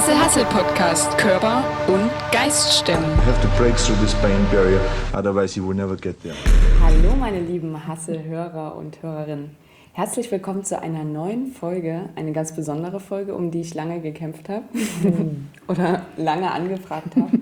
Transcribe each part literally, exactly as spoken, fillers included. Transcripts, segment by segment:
Hassel Hassel Podcast. Körper und Geist stimmen. You have to break through this pain barrier, otherwise you will never get there. Hallo meine lieben Hassel-Hörer und Hörerinnen. Herzlich willkommen zu einer neuen Folge, eine ganz besondere Folge, um die ich lange gekämpft habe oder lange angefragt habe,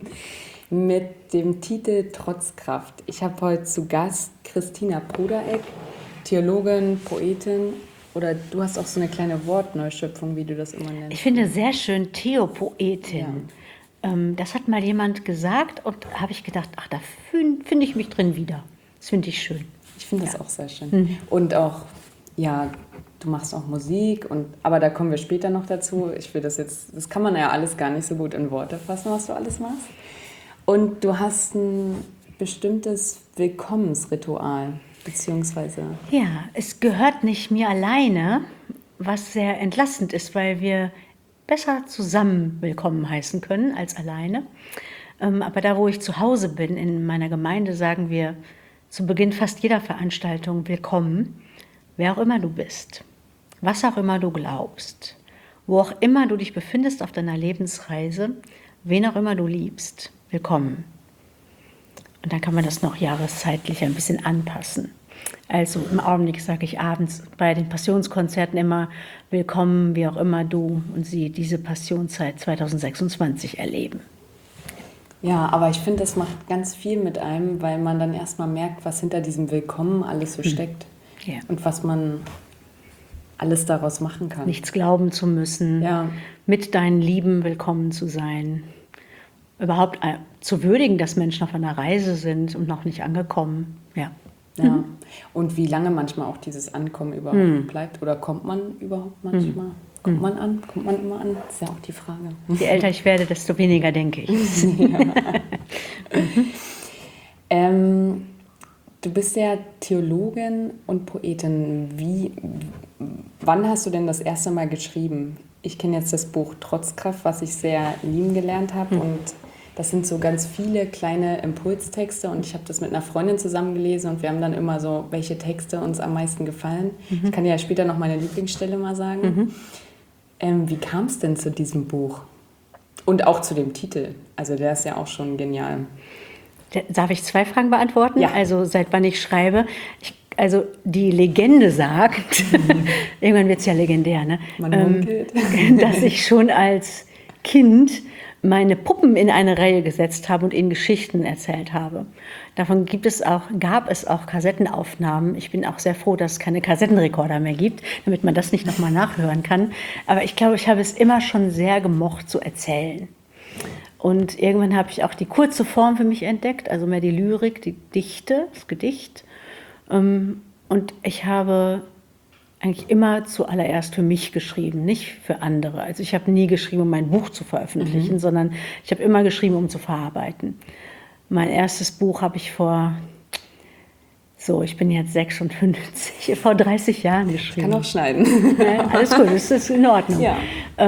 mit dem Titel Trotzkraft. Ich habe heute zu Gast Christina Brudereck, Theologin, Poetin, oder du hast auch so eine kleine Wortneuschöpfung, wie du das immer nennst. Ich finde sehr schön Theopoetin. Ja. Ähm, das hat mal jemand gesagt und habe ich gedacht, ach, da finde find ich mich drin wieder. Das finde ich schön. Ich finde das ja. auch sehr schön. Mhm. Und auch, ja, du machst auch Musik, und, aber da kommen wir später noch dazu. Ich will das jetzt, das kann man ja alles gar nicht so gut in Worte fassen, was du alles machst. Und du hast ein bestimmtes Willkommensritual. Beziehungsweise. Ja, es gehört nicht mir alleine, was sehr entlastend ist, weil wir besser zusammen willkommen heißen können als alleine. Ähm, aber da, wo ich zu Hause bin, in meiner Gemeinde, sagen wir zu Beginn fast jeder Veranstaltung willkommen, wer auch immer du bist, was auch immer du glaubst, wo auch immer du dich befindest auf deiner Lebensreise, wen auch immer du liebst, willkommen. Und dann kann man das noch jahreszeitlich ein bisschen anpassen. Also im Augenblick sage ich abends bei den Passionskonzerten immer willkommen, wie auch immer du und sie diese Passionszeit zwanzig sechsundzwanzig erleben. Ja, aber ich finde, das macht ganz viel mit einem, weil man dann erstmal merkt, was hinter diesem Willkommen alles so steckt. Ja. Und was man alles daraus machen kann. Nichts glauben zu müssen, ja. mit deinen Lieben willkommen zu sein. Überhaupt zu würdigen, dass Menschen auf einer Reise sind und noch nicht angekommen. Ja. Ja. Mhm. Und wie lange manchmal auch dieses Ankommen überhaupt mhm. bleibt. Oder kommt man überhaupt manchmal? Mhm. Kommt man an? Kommt man immer an? Das ist ja auch die Frage. Je älter ich werde, desto weniger denke ich. Ja. mhm. ähm, du bist ja Theologin und Poetin. Wie, wann hast du denn das erste Mal geschrieben? Ich kenne jetzt das Buch Trotzkraft, was ich sehr lieben gelernt habe. Mhm. Und das sind so ganz viele kleine Impulstexte. Und ich habe das mit einer Freundin zusammen gelesen. Und wir haben dann immer so, welche Texte uns am meisten gefallen. Mhm. Ich kann dir ja später noch meine Lieblingsstelle mal sagen. Mhm. Ähm, wie kam es denn zu diesem Buch? Und auch zu dem Titel. Also der ist ja auch schon genial. Darf ich zwei Fragen beantworten? Ja. Also seit wann ich schreibe. Ich Also die Legende sagt, mhm. irgendwann wird es ja legendär, ne? Man munkelt. Ähm, dass ich schon als Kind meine Puppen in eine Reihe gesetzt habe und ihnen Geschichten erzählt habe. Davon gibt es auch, gab es auch Kassettenaufnahmen. Ich bin auch sehr froh, dass es keine Kassettenrekorder mehr gibt, damit man das nicht nochmal nachhören kann. Aber ich glaube, ich habe es immer schon sehr gemocht zu erzählen. Und irgendwann habe ich auch die kurze Form für mich entdeckt, also mehr die Lyrik, die Dichte, das Gedicht. Und ich habe eigentlich immer zuallererst für mich geschrieben, nicht für andere. Also ich habe nie geschrieben, um mein Buch zu veröffentlichen, mhm. sondern ich habe immer geschrieben, um zu verarbeiten. Mein erstes Buch habe ich vor, so, ich bin jetzt sechsundfünfzig, vor dreißig Jahren geschrieben. Ich kann auch schneiden. Ja, alles gut, das ist in Ordnung. Ja.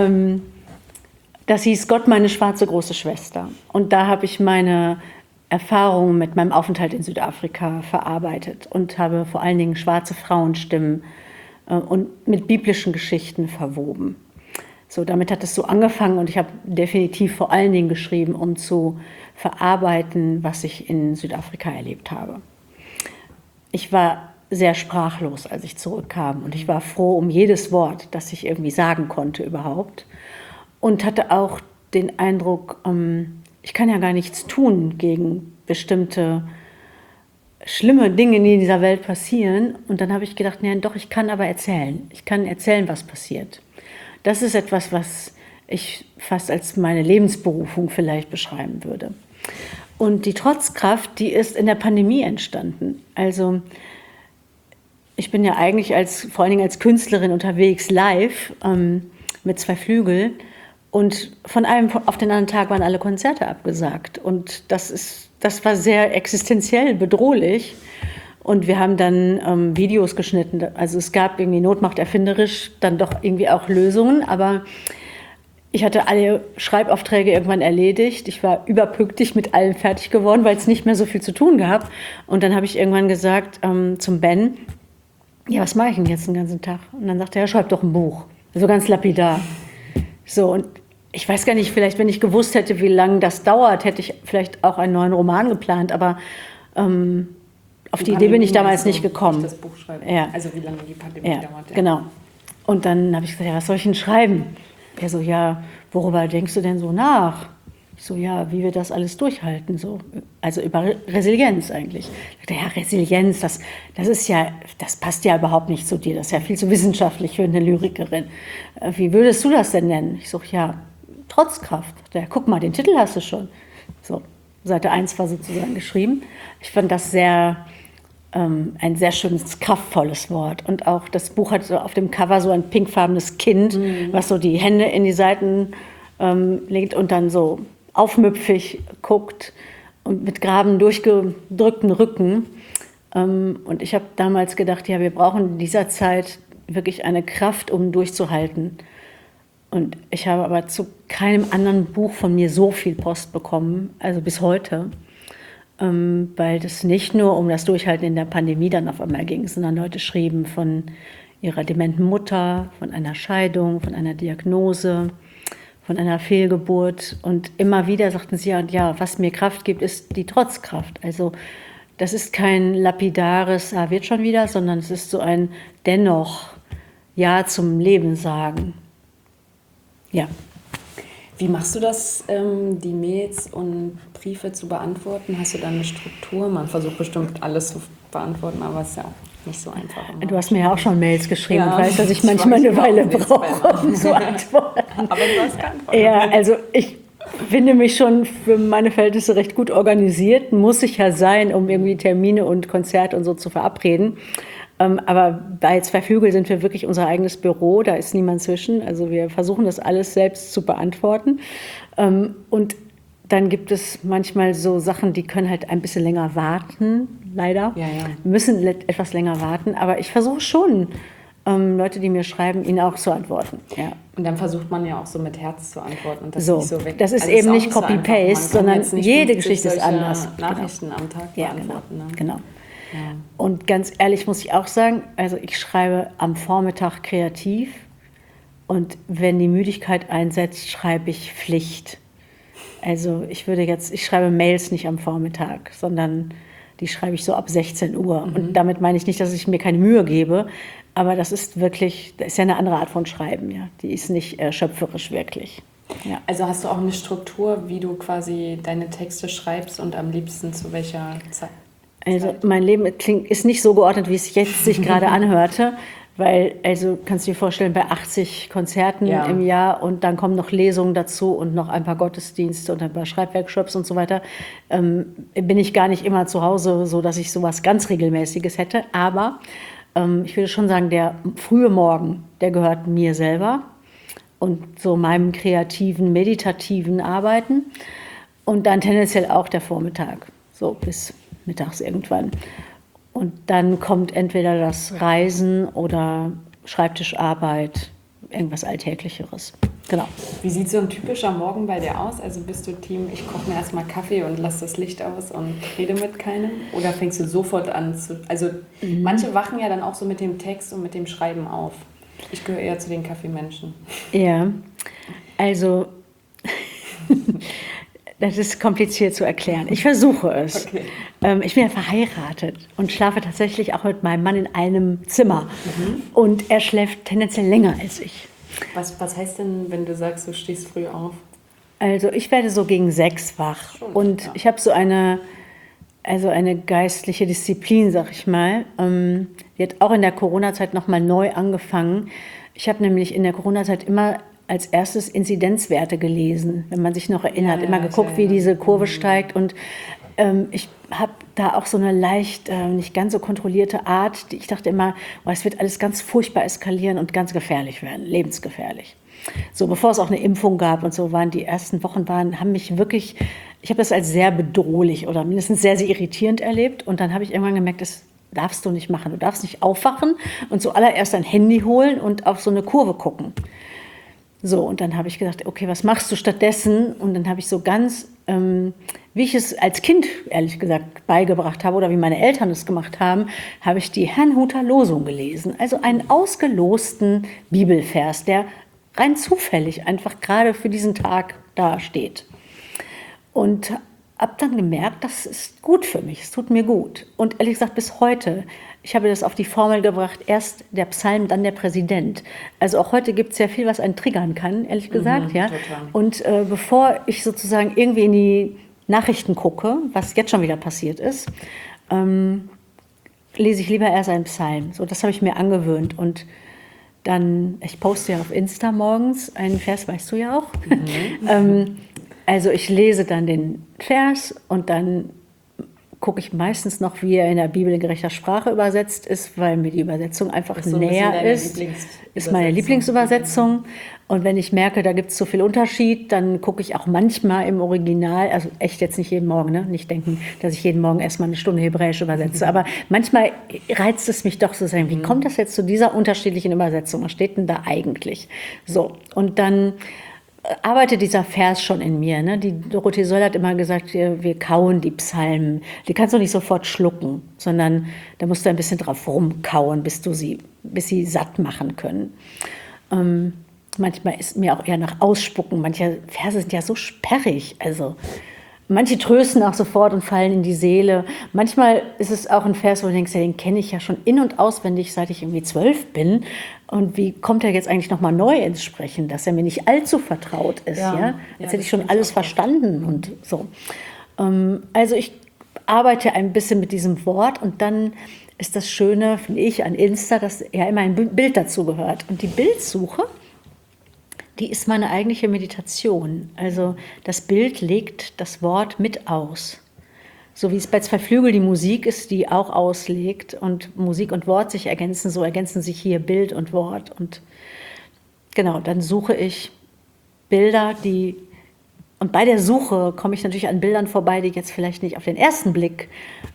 Das hieß Gott, meine schwarze große Schwester. Und da habe ich meine Erfahrungen mit meinem Aufenthalt in Südafrika verarbeitet und habe vor allen Dingen schwarze Frauenstimmen äh, und mit biblischen Geschichten verwoben. So, damit hat es so angefangen, und ich habe definitiv vor allen Dingen geschrieben, um zu verarbeiten, was ich in Südafrika erlebt habe. Ich war sehr sprachlos, als ich zurückkam, und ich war froh um jedes Wort, das ich irgendwie sagen konnte überhaupt, und hatte auch den Eindruck, ähm, ich kann ja gar nichts tun gegen bestimmte schlimme Dinge, die in dieser Welt passieren. Und dann habe ich gedacht, nee, doch, ich kann aber erzählen. Ich kann erzählen, was passiert. Das ist etwas, was ich fast als meine Lebensberufung vielleicht beschreiben würde. Und die Trotzkraft, die ist in der Pandemie entstanden. Also ich bin ja eigentlich als, vor allen Dingen als Künstlerin unterwegs, live, ähm, mit zwei Flügeln. Und von einem auf den anderen Tag waren alle Konzerte abgesagt. Und das ist, das war sehr existenziell bedrohlich. Und wir haben dann ähm, Videos geschnitten. Also es gab irgendwie Notmacht erfinderisch dann doch irgendwie auch Lösungen. Aber ich hatte alle Schreibaufträge irgendwann erledigt. Ich war überpünktlich mit allem fertig geworden, weil es nicht mehr so viel zu tun gab. Und dann habe ich irgendwann gesagt ähm, zum Ben, ja, was mache ich denn jetzt den ganzen Tag? Und dann sagte er, ja, schreib doch ein Buch. So ganz lapidar. So, und ich weiß gar nicht, vielleicht wenn ich gewusst hätte, wie lange das dauert, hätte ich vielleicht auch einen neuen Roman geplant, aber ähm, auf die, die Idee bin ich damals nicht gekommen. Das Buch schreiben. Ja. Also wie lange die Pandemie Ja, dauert. Ja. genau. Und dann habe ich gesagt, ja, was soll ich denn schreiben? Er so, ja, worüber denkst du denn so nach? Ich so, ja, wie wir das alles durchhalten, so. Also über Resilienz eigentlich. Ich dachte, ja, Resilienz, das, das ist ja, das passt ja überhaupt nicht zu dir, das ist ja viel zu wissenschaftlich für eine Lyrikerin. Wie würdest du das denn nennen? Ich so, ja, Trotzkraft. Ja, guck mal, den Titel hast du schon. So, Seite eins war sozusagen geschrieben. Ich fand das sehr, ähm, ein sehr schönes, kraftvolles Wort. Und auch das Buch hat so auf dem Cover so ein pinkfarbenes Kind, mhm. was so die Hände in die Seiten ähm, legt und dann so aufmüpfig guckt und mit geraden, durchgedrückten Rücken. Ähm, und ich habe damals gedacht, ja, wir brauchen in dieser Zeit wirklich eine Kraft, um durchzuhalten. Und ich habe aber zu keinem anderen Buch von mir so viel Post bekommen, also bis heute, ähm, weil das nicht nur um das Durchhalten in der Pandemie dann auf einmal ging, sondern Leute schrieben von ihrer dementen Mutter, von einer Scheidung, von einer Diagnose, von einer Fehlgeburt. Und immer wieder sagten sie, ja, was mir Kraft gibt, ist die Trotzkraft. Also das ist kein lapidares, ah, wird schon wieder, sondern es ist so ein dennoch Ja zum Leben sagen. Ja. Wie machst du das, ähm, die Mails und Briefe zu beantworten? Hast du da eine Struktur? Man versucht bestimmt alles zu beantworten, aber es ist ja auch nicht so einfach. Immer. Du hast mir ja auch schon Mails geschrieben Ja, und weißt, dass ich ich manchmal weiß eine Weile auch, brauche, um zu antworten. Aber du hast geantwortet. Ja, also ich finde mich schon für meine Verhältnisse recht gut organisiert. Muss ich ja sein, um irgendwie Termine und Konzerte und so zu verabreden. Aber bei Zwei Flügel sind wir wirklich unser eigenes Büro, da ist niemand zwischen. Also wir versuchen das alles selbst zu beantworten. Und dann gibt es manchmal so Sachen, die können halt ein bisschen länger warten, leider. Ja, ja. Müssen etwas länger warten, aber ich versuche schon, Leute, die mir schreiben, ihnen auch zu antworten. Ja. Und dann versucht man ja auch so mit Herz zu antworten. Und das so, nicht so weg. das ist also eben ist nicht Copy-Paste, so sondern jede Geschichte ist anders. Nachrichten genau. am Tag ja, beantworten. Genau. Ne? genau. Ja. Und ganz ehrlich muss ich auch sagen, also ich schreibe am Vormittag kreativ und wenn die Müdigkeit einsetzt, schreibe ich Pflicht. Also ich würde jetzt, ich schreibe Mails nicht am Vormittag, sondern die schreibe ich so ab sechzehn Uhr. Mhm. Und damit meine ich nicht, dass ich mir keine Mühe gebe, aber das ist wirklich, das ist ja eine andere Art von Schreiben, ja. Die ist nicht äh, schöpferisch wirklich. Ja. Also hast du auch eine Struktur, wie du quasi deine Texte schreibst und am liebsten zu welcher Zeit? Also mein Leben klingt, ist nicht so geordnet, wie es jetzt sich gerade anhörte, weil, also kannst du dir vorstellen, bei achtzig Konzerten ja. im Jahr und dann kommen noch Lesungen dazu und noch ein paar Gottesdienste und ein paar Schreibworkshops und so weiter, ähm, bin ich gar nicht immer zu Hause, so dass ich sowas ganz Regelmäßiges hätte. Aber ähm, ich würde schon sagen, der frühe Morgen, der gehört mir selber und so meinem kreativen, meditativen Arbeiten und dann tendenziell auch der Vormittag, so bis mittags irgendwann. Und dann kommt entweder das Reisen oder Schreibtischarbeit, irgendwas Alltäglicheres. Genau. Wie sieht so ein typischer Morgen bei dir aus? Also bist du Team, ich koche mir erstmal Kaffee und lasse das Licht aus und rede mit keinem? Oder fängst du sofort an zu... Also mhm. manche wachen ja dann auch so mit dem Text und mit dem Schreiben auf. Ich gehöre eher zu den Kaffeemenschen. Ja, also... Das ist kompliziert zu erklären. Ich versuche es. Okay. Ähm, ich bin ja verheiratet und schlafe tatsächlich auch mit meinem Mann in einem Zimmer. Mhm. Und er schläft tendenziell länger als ich. Was, was heißt denn, wenn du sagst, du stehst früh auf? Also ich werde so gegen sechs wach. Schon, und ja. ich habe so eine, also eine geistliche Disziplin, sag ich mal. Ähm, die hat auch in der Corona-Zeit nochmal neu angefangen. Ich habe nämlich in der Corona-Zeit immer als erstes Inzidenzwerte gelesen, wenn man sich noch erinnert, ja, immer ja, geguckt, wie diese Kurve steigt. Und ähm, ich habe da auch so eine leicht, äh, nicht ganz so kontrollierte Art, die ich dachte immer, oh, es wird alles ganz furchtbar eskalieren und ganz gefährlich werden, lebensgefährlich. So, bevor es auch eine Impfung gab und so, waren die ersten Wochen, waren, haben mich wirklich, ich habe das als sehr bedrohlich oder mindestens sehr, sehr irritierend erlebt. Und dann habe ich irgendwann gemerkt, das darfst du nicht machen. Du darfst nicht aufwachen und zuallererst ein Handy holen und auf so eine Kurve gucken. So, und dann habe ich gedacht, okay, was machst du stattdessen? Und dann habe ich so ganz, ähm, wie ich es als Kind, ehrlich gesagt, beigebracht habe oder wie meine Eltern es gemacht haben, habe ich die Herrnhuter Losung gelesen. Also einen ausgelosten Bibelvers, der rein zufällig einfach gerade für diesen Tag da steht. Und habe dann gemerkt, das ist gut für mich, es tut mir gut. Und ehrlich gesagt bis heute, ich habe das auf die Formel gebracht, erst der Psalm, dann der Präsident. Also auch heute gibt es ja viel, was einen triggern kann, ehrlich gesagt. Mhm, ja. total. Und äh, bevor ich sozusagen irgendwie in die Nachrichten gucke, was jetzt schon wieder passiert ist, ähm, lese ich lieber erst einen Psalm. So, das habe ich mir angewöhnt. Und dann, ich poste ja auf Insta morgens einen Vers, weißt du ja auch. Mhm. ähm, also ich lese dann den Vers und dann gucke ich meistens noch, wie er in der Bibel in gerechter Sprache übersetzt ist, weil mir die Übersetzung einfach ist so ein näher bisschen deine ist. Lieblingsübersetzung. Ist meine Lieblingsübersetzung. Und wenn ich merke, da gibt es so viel Unterschied, dann gucke ich auch manchmal im Original, also echt jetzt nicht jeden Morgen, ne? Nicht denken, dass ich jeden Morgen erstmal eine Stunde Hebräisch übersetze, aber manchmal reizt es mich doch so sagen, wie kommt das jetzt zu dieser unterschiedlichen Übersetzung? Was steht denn da eigentlich? So, und dann arbeitet dieser Vers schon in mir. Ne? Die Dorothee Söll hat immer gesagt, wir, wir kauen die Psalmen. Die kannst du nicht sofort schlucken, sondern da musst du ein bisschen drauf rumkauen, bis, du sie, bis sie satt machen können. Ähm, manchmal ist mir auch eher nach Ausspucken. Manche Verse sind ja so sperrig. Also manche trösten auch sofort und fallen in die Seele. Manchmal ist es auch ein Vers, wo du denkst, ja, den kenne ich ja schon in- und auswendig, seit ich irgendwie zwölf bin. Und wie kommt er jetzt eigentlich nochmal neu ins Sprechen, dass er mir nicht allzu vertraut ist? Ja, ja? Jetzt ja, hätte ich schon alles verstanden und so. Ähm, also ich arbeite ein bisschen mit diesem Wort und dann ist das Schöne, finde ich, an Insta, dass ja immer ein Bild dazu gehört. Und die Bildsuche, die ist meine eigentliche Meditation. Also das Bild legt das Wort mit aus. So wie es bei Zwei Flügel die Musik ist, die auch auslegt und Musik und Wort sich ergänzen, so ergänzen sich hier Bild und Wort. Und genau, dann suche ich Bilder, die, und bei der Suche komme ich natürlich an Bildern vorbei, die jetzt vielleicht nicht auf den ersten Blick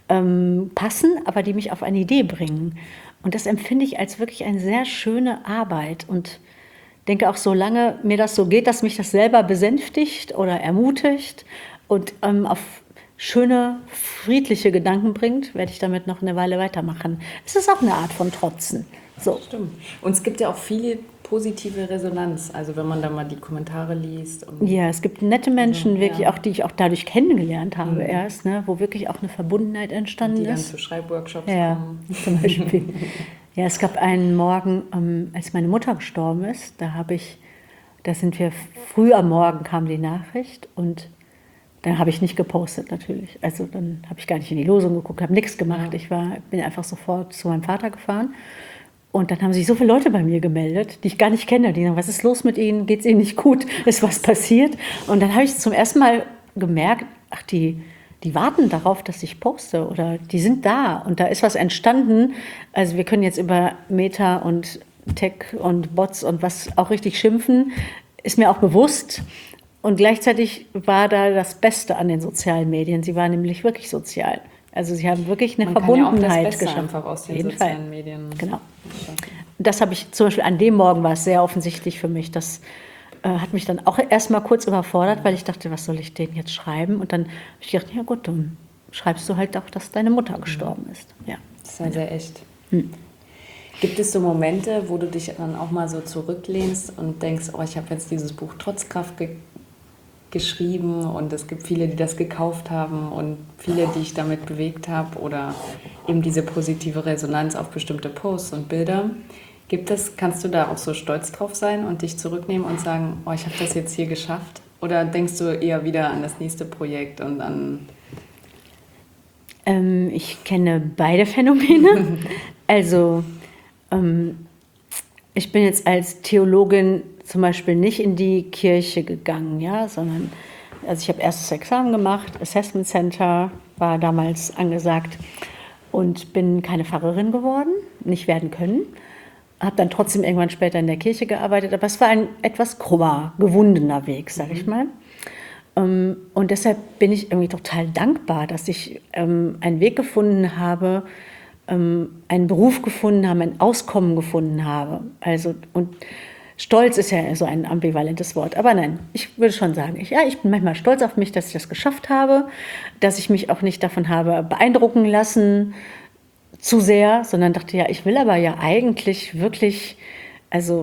ähm, passen, aber die mich auf eine Idee bringen. Und das empfinde ich als wirklich eine sehr schöne Arbeit und denke auch, solange mir das so geht, dass mich das selber besänftigt oder ermutigt und ähm, auf schöne, friedliche Gedanken bringt, werde ich damit noch eine Weile weitermachen. Es ist auch eine Art von Trotzen. So. Stimmt. Und es gibt ja auch viele positive Resonanz, also wenn man da mal die Kommentare liest. Und ja, es gibt nette Menschen, also, wirklich ja. auch, die ich auch dadurch kennengelernt habe Mhm. erst, ne, wo wirklich auch eine Verbundenheit entstanden die dann ist. zu Schreibworkshops Ja, kommen. zum Beispiel. Ja, es gab einen Morgen, ähm, als meine Mutter gestorben ist, da habe ich, da sind wir früh am Morgen kam die Nachricht und dann habe ich nicht gepostet natürlich. Also dann habe ich gar nicht in die Losung geguckt, habe nichts gemacht. Ja. Ich war, bin einfach sofort zu meinem Vater gefahren. Und dann haben sich so viele Leute bei mir gemeldet, die ich gar nicht kenne. Die sagen, was ist los mit Ihnen? Geht es Ihnen nicht gut? Ist was passiert? Und dann habe ich zum ersten Mal gemerkt, ach, die, die warten darauf, dass ich poste oder die sind da. Und da ist was entstanden. Also wir können jetzt über Meta und Tech und Bots und was auch richtig schimpfen, ist mir auch bewusst. Und gleichzeitig war da das Beste an den sozialen Medien. Sie waren nämlich wirklich sozial. Also sie haben wirklich eine Man kann ja auch Verbundenheit das Beste geschaffen. einfach aus den Jeden sozialen Fall. Medien. Genau. Das habe ich zum Beispiel an dem Morgen war es sehr offensichtlich für mich. Das äh, hat mich dann auch erst mal kurz überfordert, weil ich dachte, was soll ich denen jetzt schreiben? Und dann habe ich gedacht, ja gut, dann schreibst du halt auch, dass deine Mutter gestorben ist. Ja. Das ist ja sehr echt. Hm. Gibt es so Momente, wo du dich dann auch mal so zurücklehnst und denkst, oh, ich habe jetzt dieses Buch Trotzkraft ge geschrieben und es gibt viele, die das gekauft haben und viele, die ich damit bewegt habe oder eben diese positive Resonanz auf bestimmte Posts und Bilder. Gibt es, kannst du da auch so stolz drauf sein und dich zurücknehmen und sagen, oh, ich habe das jetzt hier geschafft? Oder denkst du eher wieder an das nächste Projekt und an... Ähm, ich kenne beide Phänomene. Also ähm, ich bin jetzt als Theologin zum Beispiel nicht in die Kirche gegangen, ja, sondern also ich habe erstes Examen gemacht, Assessment Center war damals angesagt und bin keine Pfarrerin geworden, nicht werden können. Habe dann trotzdem irgendwann später in der Kirche gearbeitet, aber es war ein etwas krummer, gewundener Weg, sage ich mal. Und deshalb bin ich irgendwie total dankbar, dass ich einen Weg gefunden habe, einen Beruf gefunden habe, ein Auskommen gefunden habe. Also, und Stolz ist ja so ein ambivalentes Wort, aber nein, ich würde schon sagen, ich, ja, ich bin manchmal stolz auf mich, dass ich das geschafft habe, dass ich mich auch nicht davon habe beeindrucken lassen, zu sehr, sondern dachte, ja, ich will aber ja eigentlich wirklich, also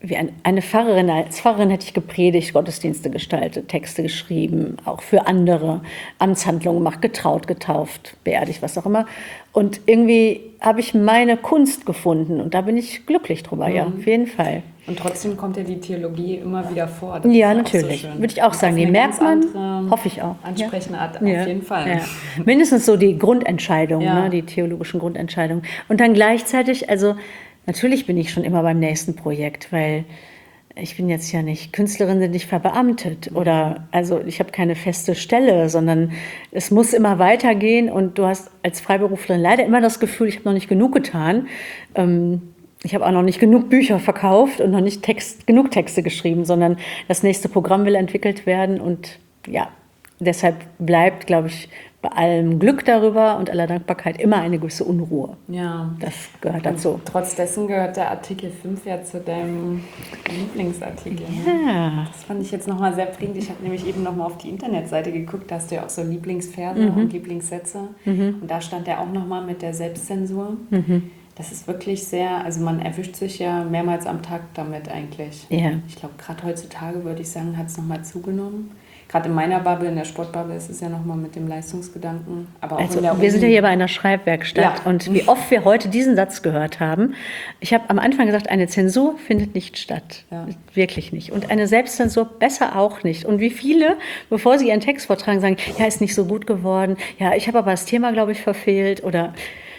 wie ein, eine Pfarrerin, als Pfarrerin hätte ich gepredigt, Gottesdienste gestaltet, Texte geschrieben, auch für andere, Amtshandlungen gemacht, getraut, getauft, beerdigt, was auch immer. Und irgendwie habe ich meine Kunst gefunden und da bin ich glücklich drüber, mhm. ja, auf jeden Fall. Und trotzdem kommt ja die Theologie immer wieder vor. Das ja, natürlich. So würde ich auch sagen, die merkt man, hoffe ich auch. Ansprechende Art, ja. auf jeden Fall. Ja. Mindestens so die Grundentscheidung, ja. ne, die theologischen Grundentscheidungen. Und dann gleichzeitig, also natürlich bin ich schon immer beim nächsten Projekt, weil ich bin jetzt ja nicht, Künstlerinnen sind nicht verbeamtet oder, also ich habe keine feste Stelle, sondern es muss immer weitergehen und du hast als Freiberuflerin leider immer das Gefühl, ich habe noch nicht genug getan. Ähm, Ich habe auch noch nicht genug Bücher verkauft und noch nicht Text, genug Texte geschrieben, sondern das nächste Programm will entwickelt werden. Und ja, deshalb bleibt, glaube ich, bei allem Glück darüber und aller Dankbarkeit immer eine gewisse Unruhe. Ja. Das gehört dazu. Und trotz dessen gehört der Artikel fünf ja zu deinem Lieblingsartikel. Ja. Das fand ich jetzt nochmal sehr prägend. Ich habe nämlich eben nochmal auf die Internetseite geguckt, da hast du ja auch so Lieblingsverse Mhm. und Lieblingssätze. Mhm. Und da stand ja auch nochmal mit der Selbstzensur. Mhm. Das ist wirklich sehr, also man erwischt sich ja mehrmals am Tag damit eigentlich. Ja. Ich glaube, gerade heutzutage würde ich sagen, hat es nochmal zugenommen. Gerade in meiner Bubble, in der Sportbubble, ist es ja nochmal mit dem Leistungsgedanken. Aber auch also in der wir sind ja hier bei einer Schreibwerkstatt ja. und wie oft wir heute diesen Satz gehört haben. Ich habe am Anfang gesagt, eine Zensur findet nicht statt. Ja. Wirklich nicht. Und eine Selbstzensur besser auch nicht. Und wie viele, bevor sie ihren Text vortragen, sagen, ja, ist nicht so gut geworden. Ja, ich habe aber das Thema, glaube ich, verfehlt oder...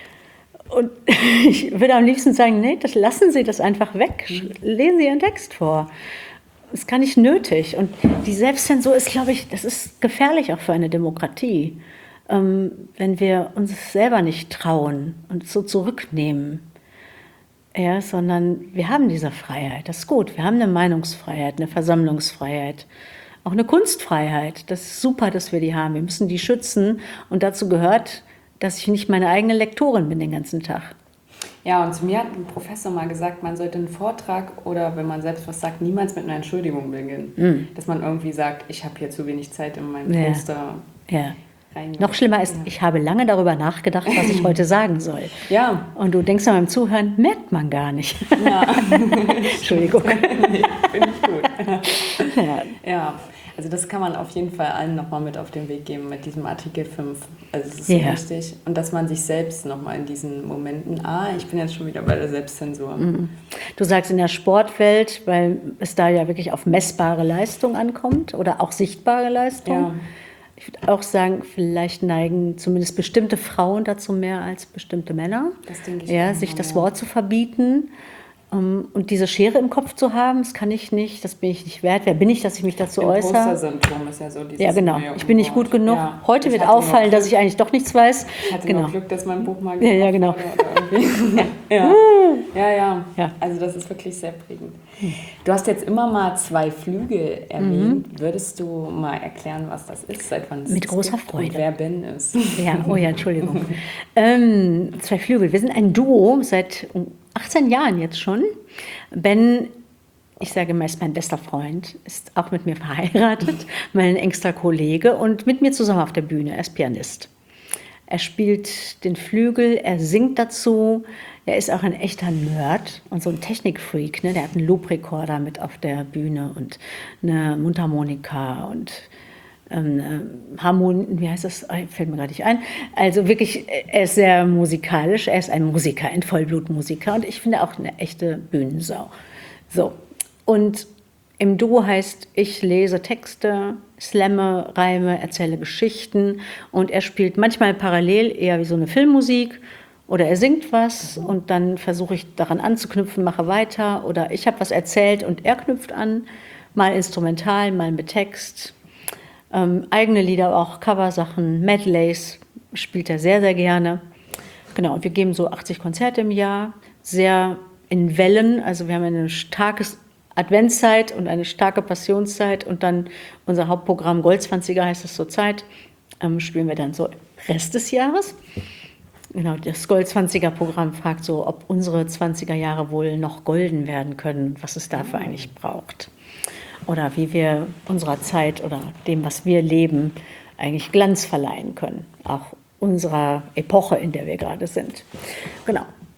Und ich würde am liebsten sagen, nee, das lassen Sie das einfach weg. Lesen Sie Ihren Text vor. Das ist gar nicht nötig. Und die Selbstzensur ist, glaube ich, das ist gefährlich auch für eine Demokratie, ähm, wenn wir uns selber nicht trauen und so zurücknehmen. Ja, sondern wir haben diese Freiheit, das ist gut. Wir haben eine Meinungsfreiheit, eine Versammlungsfreiheit, auch eine Kunstfreiheit. Das ist super, dass wir die haben. Wir müssen die schützen und dazu gehört, dass ich nicht meine eigene Lektorin bin den ganzen Tag. Ja, und zu mir hat ein Professor mal gesagt, man sollte einen Vortrag oder wenn man selbst was sagt, niemals mit einer Entschuldigung beginnen. Mm. Dass man irgendwie sagt, ich habe hier zu wenig Zeit in meinem ja. Poster. Ja. Noch schlimmer ist, ja. ich habe lange darüber nachgedacht, was ich heute sagen soll. Ja. Und du denkst beim Zuhören, merkt man gar nicht. Ja. Entschuldigung. Nee, finde ich gut. Ja. Ja. Also das kann man auf jeden Fall allen nochmal mit auf den Weg geben mit diesem Artikel fünf. Also es ist so ja. wichtig. Und dass man sich selbst nochmal in diesen Momenten, ah, ich bin jetzt schon wieder bei der Selbstzensur. Du sagst in der Sportwelt, weil es da ja wirklich auf messbare Leistung ankommt oder auch sichtbare Leistung. Ja. Ich würde auch sagen, vielleicht neigen zumindest bestimmte Frauen dazu mehr als bestimmte Männer. Das denke ich ja, auch, sich das ja. Wort zu verbieten. Und diese Schere im Kopf zu haben, das kann ich nicht, das bin ich nicht wert. Wer bin ich, dass ich mich dazu äußere? Imposter-Syndrom ist ja so dieses Ja, genau. Ich bin nicht gut genug. Ja. Heute Ich wird hatte auffallen, noch dass ich eigentlich doch nichts weiß. Ich hatte genau. noch Glück, dass mein Buch mal Ja, ja, gekauft genau. wurde oder irgendwie. ja. Ja, ja. Ja. Also das ist wirklich sehr prägend. Du hast jetzt immer mal zwei Flügel erwähnt. Mhm. Würdest du mal erklären, was das ist? Seit wann es Mit es großer gibt Freude. Und wer Ben ist? Ja, oh ja, Entschuldigung. ähm, zwei Flügel. Wir sind ein Duo seit achtzehn Jahren jetzt schon. Ben, ich sage immer, ist mein bester Freund, ist auch mit mir verheiratet, mein engster Kollege und mit mir zusammen auf der Bühne. Er ist Pianist. Er spielt den Flügel, er singt dazu. Er ist auch ein echter Nerd und so ein Technikfreak. Ne? Der hat einen Loop-Recorder mit auf der Bühne und eine Mundharmonika und ähm, Harmon, wie heißt das? Oh, fällt mir gerade nicht ein. Also wirklich, er ist sehr musikalisch. Er ist ein Musiker, ein Vollblutmusiker und ich finde auch eine echte Bühnensau. So, und im Duo heißt, ich lese Texte, slamme, reime, erzähle Geschichten und er spielt manchmal parallel eher wie so eine Filmmusik oder er singt was und dann versuche ich daran anzuknüpfen, mache weiter oder ich habe was erzählt und er knüpft an, mal instrumental, mal mit Text. Ähm, eigene Lieder, auch Coversachen, Medleys spielt er sehr, sehr gerne. Genau, und wir geben so achtzig Konzerte im Jahr, sehr in Wellen, also wir haben eine starke Adventszeit und eine starke Passionszeit und dann unser Hauptprogramm Goldzwanziger heißt es zurzeit, ähm, spielen wir dann so Rest des Jahres. Genau, das Goldzwanziger-Programm fragt so, ob unsere zwanziger Jahre wohl noch golden werden können, was es dafür eigentlich braucht. Oder wie wir unserer Zeit oder dem, was wir leben, eigentlich Glanz verleihen können. Auch unserer Epoche, in der wir gerade sind. Genau.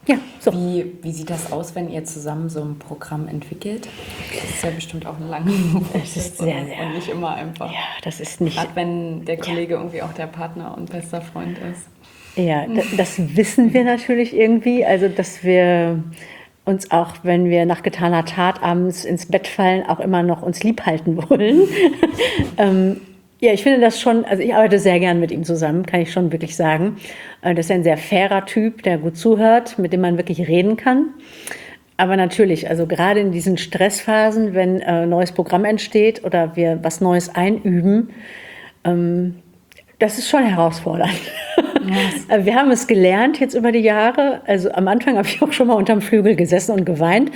Ja, so. Wie, wie sieht das aus, wenn ihr zusammen so ein Programm entwickelt? Das ist ja bestimmt auch ein langer Es ist sehr, sehr. Und nicht immer einfach. Ja, das ist nicht. Gerade wenn der Kollege ja. irgendwie auch der Partner und bester Freund ist. Ja, das, das wissen wir natürlich irgendwie. Also, dass wir uns auch, wenn wir nach getaner Tat abends ins Bett fallen, auch immer noch uns lieb halten wollen. ähm, Ja, ich finde das schon, also ich arbeite sehr gern mit ihm zusammen, kann ich schon wirklich sagen. Das ist ein sehr fairer Typ, der gut zuhört, mit dem man wirklich reden kann. Aber natürlich, also gerade in diesen Stressphasen, wenn ein neues Programm entsteht oder wir was Neues einüben, ähm, das ist schon herausfordernd. Yes. Wir haben es gelernt jetzt über die Jahre. Also am Anfang habe ich auch schon mal unterm Flügel gesessen und geweint.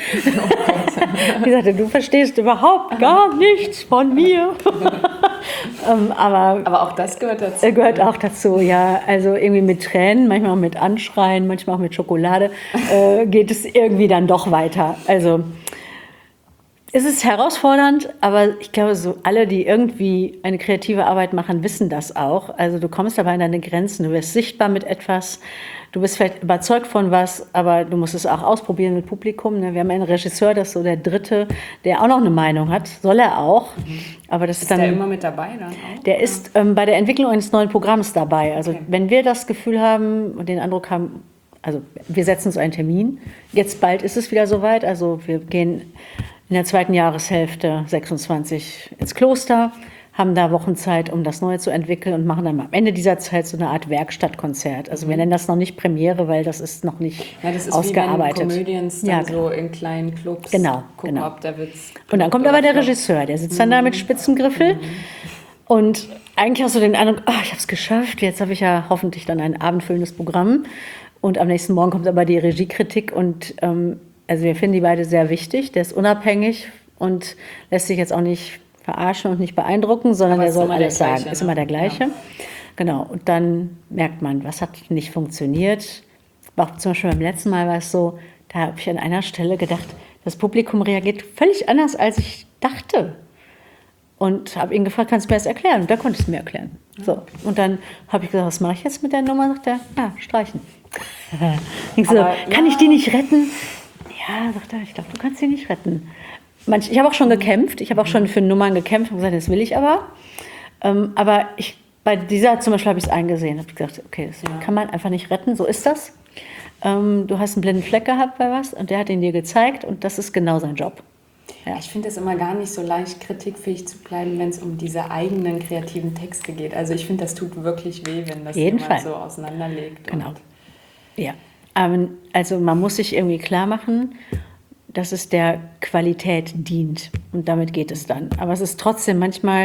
Oh ich sagte, du verstehst überhaupt gar nichts von mir. ähm, aber, aber auch das gehört dazu. Gehört auch dazu, ja. Also irgendwie mit Tränen, manchmal auch mit Anschreien, manchmal auch mit Schokolade äh, geht es irgendwie dann doch weiter. Also es ist herausfordernd, aber ich glaube, so alle, die irgendwie eine kreative Arbeit machen, wissen das auch. Also du kommst dabei an deine Grenzen, du wirst sichtbar mit etwas, du bist vielleicht überzeugt von was, aber du musst es auch ausprobieren mit Publikum. Wir haben einen Regisseur, das ist so der Dritte, der auch noch eine Meinung hat, soll er auch. Mhm. Aber das ist, ist dann, der immer mit dabei dann auch? Der ist ähm, bei der Entwicklung eines neuen Programms dabei. Also okay. Wenn wir das Gefühl haben und den Eindruck haben, also wir setzen so einen Termin, jetzt bald ist es wieder soweit, also wir gehen in der zweiten Jahreshälfte sechsundzwanzig ins Kloster, haben da Wochen Zeit, um das Neue zu entwickeln und machen dann am Ende dieser Zeit so eine Art Werkstattkonzert. Also wir nennen das noch nicht Premiere, weil das ist noch nicht ja, das ist ausgearbeitet. Wie wenn Comedians dann ja, genau. so in kleinen Clubs genau, gucken, genau. ob der Witz... Und dann kommt aber der Regisseur, der sitzt dann mhm. da mit Spitzengriffel mhm. und eigentlich hast du den Eindruck, oh, ich habe es geschafft, jetzt habe ich ja hoffentlich dann ein abendfüllendes Programm und am nächsten Morgen kommt aber die Regiekritik und ähm, also wir finden die beide sehr wichtig. Der ist unabhängig und lässt sich jetzt auch nicht verarschen und nicht beeindrucken, sondern er soll alles sagen. Gleiche, ne? Ist immer der gleiche. Ja. Genau. Und dann merkt man, was hat nicht funktioniert. Auch zum Beispiel beim letzten Mal war es so, da habe ich an einer Stelle gedacht, das Publikum reagiert völlig anders, als ich dachte. Und habe ihn gefragt, kannst du mir das erklären? Und da konnte es mir erklären. So. Und dann habe ich gesagt, was mache ich jetzt mit der Nummer? Sagt er, ja, streichen. Ich so, Aber, kann ja. ich die nicht retten? Ja, sagt er, ich glaube, du kannst sie nicht retten. Manch, ich habe auch schon gekämpft, ich habe auch schon für Nummern gekämpft und gesagt, das will ich aber. Ähm, aber ich, bei dieser zum Beispiel habe ich es eingesehen, habe gesagt, okay, das ja. kann man einfach nicht retten, so ist das. Ähm, du hast einen blinden Fleck gehabt bei was und der hat ihn dir gezeigt und das ist genau sein Job. Ja. Ich finde es immer gar nicht so leicht, kritikfähig zu bleiben, wenn es um diese eigenen kreativen Texte geht. Also ich finde, das tut wirklich weh, wenn das Jeden jemand Fall. so auseinanderlegt. Genau. Und ja. Also man muss sich irgendwie klar machen, dass es der Qualität dient. Und damit geht es dann. Aber es ist trotzdem manchmal,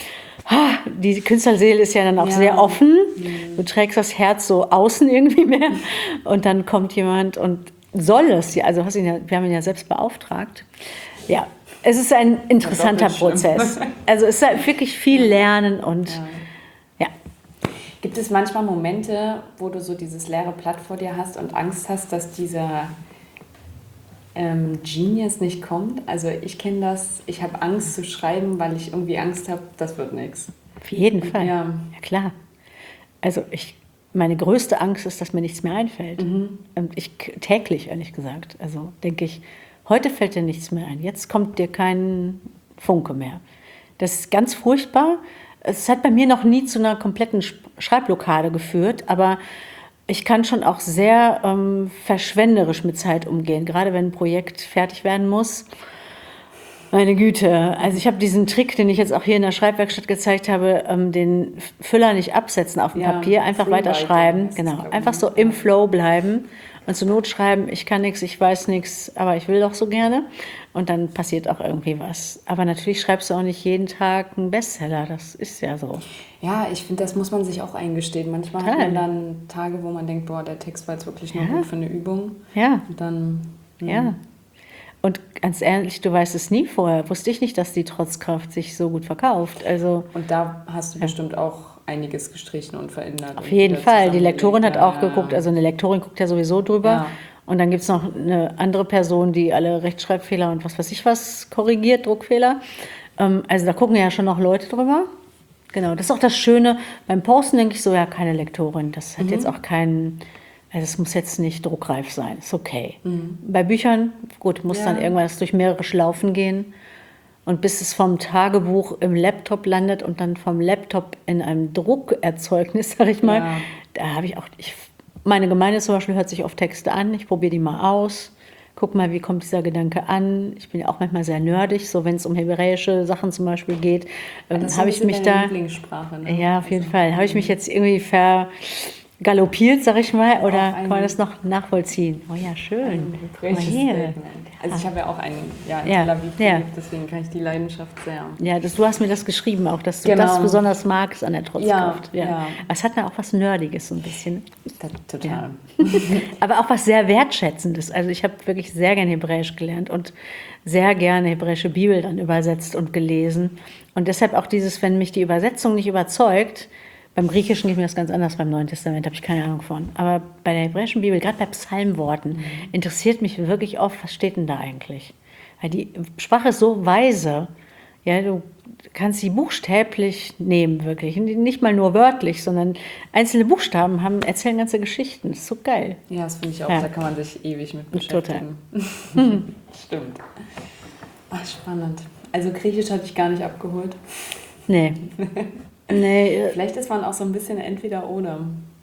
die Künstlerseele ist ja dann auch ja. sehr offen. Mhm. Du trägst das Herz so außen irgendwie mehr. Und dann kommt jemand und soll es ja, also hast ihn ja, wir haben ihn ja selbst beauftragt. Ja, es ist ein interessanter Prozess. Also es ist wirklich viel Lernen und ja. ja. Gibt es manchmal Momente, wo du so dieses leere Blatt vor dir hast und Angst hast, dass dieser ähm, Genius nicht kommt? Also ich kenne das, ich habe Angst zu schreiben, weil ich irgendwie Angst habe, das wird nichts. Auf jeden Fall, ja, ja klar. Also ich, meine größte Angst ist, dass mir nichts mehr einfällt. Mhm. Und ich täglich, ehrlich gesagt. Also denke ich, heute fällt dir nichts mehr ein, jetzt kommt dir kein Funke mehr. Das ist ganz furchtbar. Es hat bei mir noch nie zu einer kompletten Schreibblockade geführt, aber ich kann schon auch sehr ähm, verschwenderisch mit Zeit umgehen, gerade wenn ein Projekt fertig werden muss. Meine Güte, also ich habe diesen Trick, den ich jetzt auch hier in der Schreibwerkstatt gezeigt habe, ähm, den Füller nicht absetzen auf dem ja, Papier, einfach weiterschreiben, genau, einfach so im Flow bleiben und zur Not schreiben, ich kann nichts, ich weiß nichts, aber ich will doch so gerne und dann passiert auch irgendwie was. Aber natürlich schreibst du auch nicht jeden Tag einen Bestseller, das ist ja so. Ja, ich finde, das muss man sich auch eingestehen. Manchmal Total. Hat man dann Tage, wo man denkt, boah, der Text war jetzt wirklich nur ja. gut für eine Übung. Ja. Und dann, ja. Und ganz ehrlich, du weißt es nie vorher. Wusste ich nicht, dass die Trotzkraft sich so gut verkauft. Also, und da hast du ja. bestimmt auch einiges gestrichen und verändert. Auf jeden Fall. Die Lektorin hat auch ja. geguckt. Also eine Lektorin guckt ja sowieso drüber. Ja. Und dann gibt es noch eine andere Person, die alle Rechtschreibfehler und was weiß ich was korrigiert, Druckfehler. Also da gucken ja schon noch Leute drüber. Genau, das ist auch das Schöne. Beim Posten denke ich so, ja, keine Lektorin. Das hat mhm. jetzt auch keinen Also es muss jetzt nicht druckreif sein, ist okay. Mhm. Bei Büchern, gut, muss ja. dann irgendwas durch mehrere Schlaufen gehen. Und bis es vom Tagebuch im Laptop landet und dann vom Laptop in einem Druckerzeugnis, sag ich mal, ja. da habe ich auch, ich, meine Gemeinde zum Beispiel hört sich oft Texte an, ich probiere die mal aus, guck mal, wie kommt dieser Gedanke an. Ich bin ja auch manchmal sehr nerdig, so wenn es um hebräische Sachen zum Beispiel geht, ähm, habe ich mich da, Lieblingssprache, ne? ja, auf jeden also, Fall, habe ich mich jetzt irgendwie ver galoppiert, sag ich mal, oder kann man das noch nachvollziehen? Oh ja, schön. Ein hier. Also ich habe ja auch einen ja, in ja, Tel Aviv ja. gelebt, deswegen kann ich die Leidenschaft sehr. Ja, das, du hast mir das geschrieben auch, dass du genau. das besonders magst an der Trotzkraft. Ja, ja. ja. Es hat dann auch was Nerdiges so ein bisschen. Das, total. Ja. Aber auch was sehr Wertschätzendes. Also ich habe wirklich sehr gerne Hebräisch gelernt und sehr gerne hebräische Bibel dann übersetzt und gelesen. Und deshalb auch dieses, wenn mich die Übersetzung nicht überzeugt, beim Griechischen geht mir das ganz anders, beim Neuen Testament habe ich keine Ahnung von. Aber bei der hebräischen Bibel, gerade bei Psalmworten, mhm. interessiert mich wirklich oft, was steht denn da eigentlich? Weil die Sprache ist so weise, ja, du kannst sie buchstäblich nehmen, wirklich. Nicht mal nur wörtlich, sondern einzelne Buchstaben haben, erzählen ganze Geschichten. Das ist so geil. Ja, das finde ich auch, ja. da kann man sich ewig mit beschäftigen. Total. Stimmt. Ach, spannend. Also Griechisch hatte ich gar nicht abgeholt. Nee. Nee. Vielleicht ist man auch so ein bisschen entweder oder.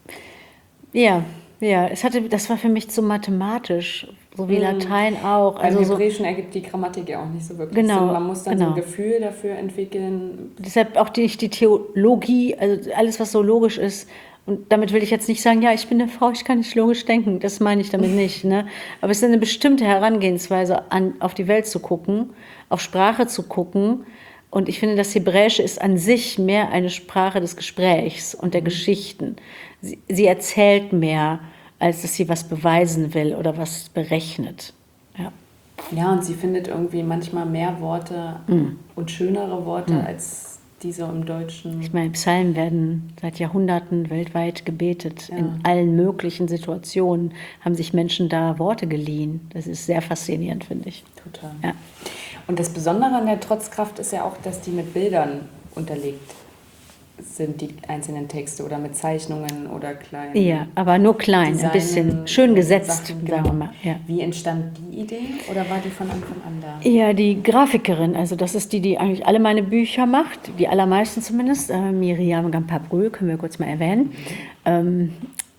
Ja, ja. Es hatte, das war für mich zu mathematisch, so wie mm. Latein auch. Also also im Hebräischen so, ergibt die Grammatik ja auch nicht so wirklich genau, Sinn. Man muss dann genau. so ein Gefühl dafür entwickeln. Deshalb auch die, die Theologie, also alles, was so logisch ist. Und damit will ich jetzt nicht sagen, ja, ich bin eine Frau, ich kann nicht logisch denken. Das meine ich damit nicht. Ne? Aber es ist eine bestimmte Herangehensweise, an, auf die Welt zu gucken, auf Sprache zu gucken. Und ich finde, das Hebräische ist an sich mehr eine Sprache des Gesprächs und der mhm. Geschichten. Sie, sie erzählt mehr, als dass sie was beweisen will oder was berechnet. Ja, ja und sie findet irgendwie manchmal mehr Worte mhm. und schönere Worte mhm. als diese im Deutschen. Ich meine, Psalmen werden seit Jahrhunderten weltweit gebetet. Ja. In allen möglichen Situationen haben sich Menschen da Worte geliehen. Das ist sehr faszinierend, finde ich. Total. Ja. Und das Besondere an der Trotzkraft ist ja auch, dass die mit Bildern unterlegt sind, die einzelnen Texte, oder mit Zeichnungen oder kleinen. Ja, aber nur klein, Designen, ein bisschen schön gesetzt, Sachen, sagen wir mal. Ja. Wie entstand die Idee oder war die von Anfang an da? Ja, die Grafikerin, also das ist die, die eigentlich alle meine Bücher macht, die allermeisten zumindest, äh, Miriam Gampabrö, können wir kurz mal erwähnen. Mhm. Ähm,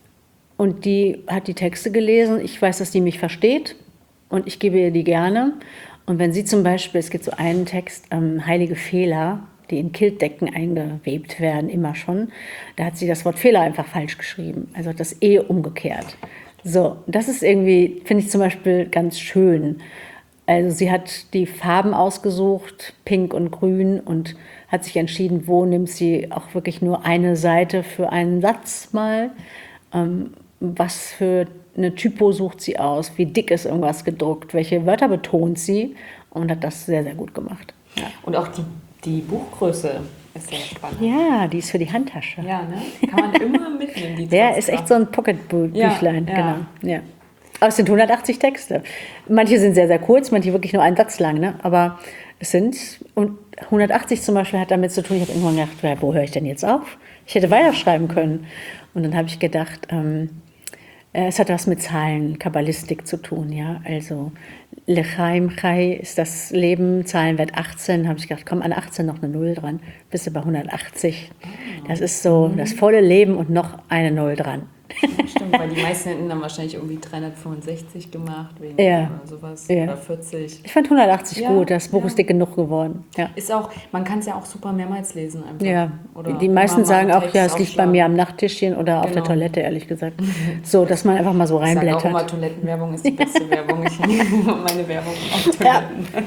und die hat die Texte gelesen. Ich weiß, dass die mich versteht und ich gebe ihr die gerne. Und wenn sie zum Beispiel, es gibt so einen Text, ähm, heilige Fehler, die in Kiltdecken eingewebt werden, immer schon, da hat sie das Wort Fehler einfach falsch geschrieben. Also hat das E umgekehrt. So, das ist irgendwie, finde ich zum Beispiel ganz schön. Also sie hat die Farben ausgesucht, Pink und Grün, und hat sich entschieden, wo nimmt sie auch wirklich nur eine Seite für einen Satz mal. Ähm, was für eine Typo sucht sie aus, wie dick ist irgendwas gedruckt, welche Wörter betont sie, und hat das sehr, sehr gut gemacht. Ja. Und auch die, die Buchgröße ist sehr spannend. Ja, die ist für die Handtasche. Ja, ne? Kann man immer mitnehmen. Die Der ist echt so ein Pocketbüchlein. Ja, ja. Genau. Ja. Aber es sind hundertachtzig Texte. Manche sind sehr, sehr kurz, manche wirklich nur einen Satz lang. Ne? Aber es sind, und hundertachtzig zum Beispiel hat damit zu tun, ich habe irgendwann gedacht, ja, wo höre ich denn jetzt auf? Ich hätte weiterschreiben können. Und dann habe ich gedacht, ähm, es hat was mit Zahlen, Kabbalistik zu tun. Ja? Also Lechaim Chai ist das Leben, Zahlenwert achtzehn. Habe ich gedacht, komm, an achtzehn noch eine Null dran, bist du bei hundertachtzig. Das ist so das volle Leben und noch eine Null dran. Ja, stimmt, weil die meisten hätten dann wahrscheinlich irgendwie dreihundertfünfundsechzig gemacht, wegen ja. oder sowas, ja. oder vierzig. Ich fand hundertachtzig ja, gut, das Buch ja. ist dick genug geworden. Ja. Ist auch, man kann es ja auch super mehrmals lesen einfach. Ja. Oder die meisten sagen auch, ja, es liegt bei aufschlagen. mir am Nachttischchen oder genau. auf der Toilette, ehrlich gesagt. So, dass man einfach mal so reinblättert. Ich sage auch immer, Toilettenwerbung ist die beste Werbung. Ich nehme meine Werbung auf Toiletten. Ja.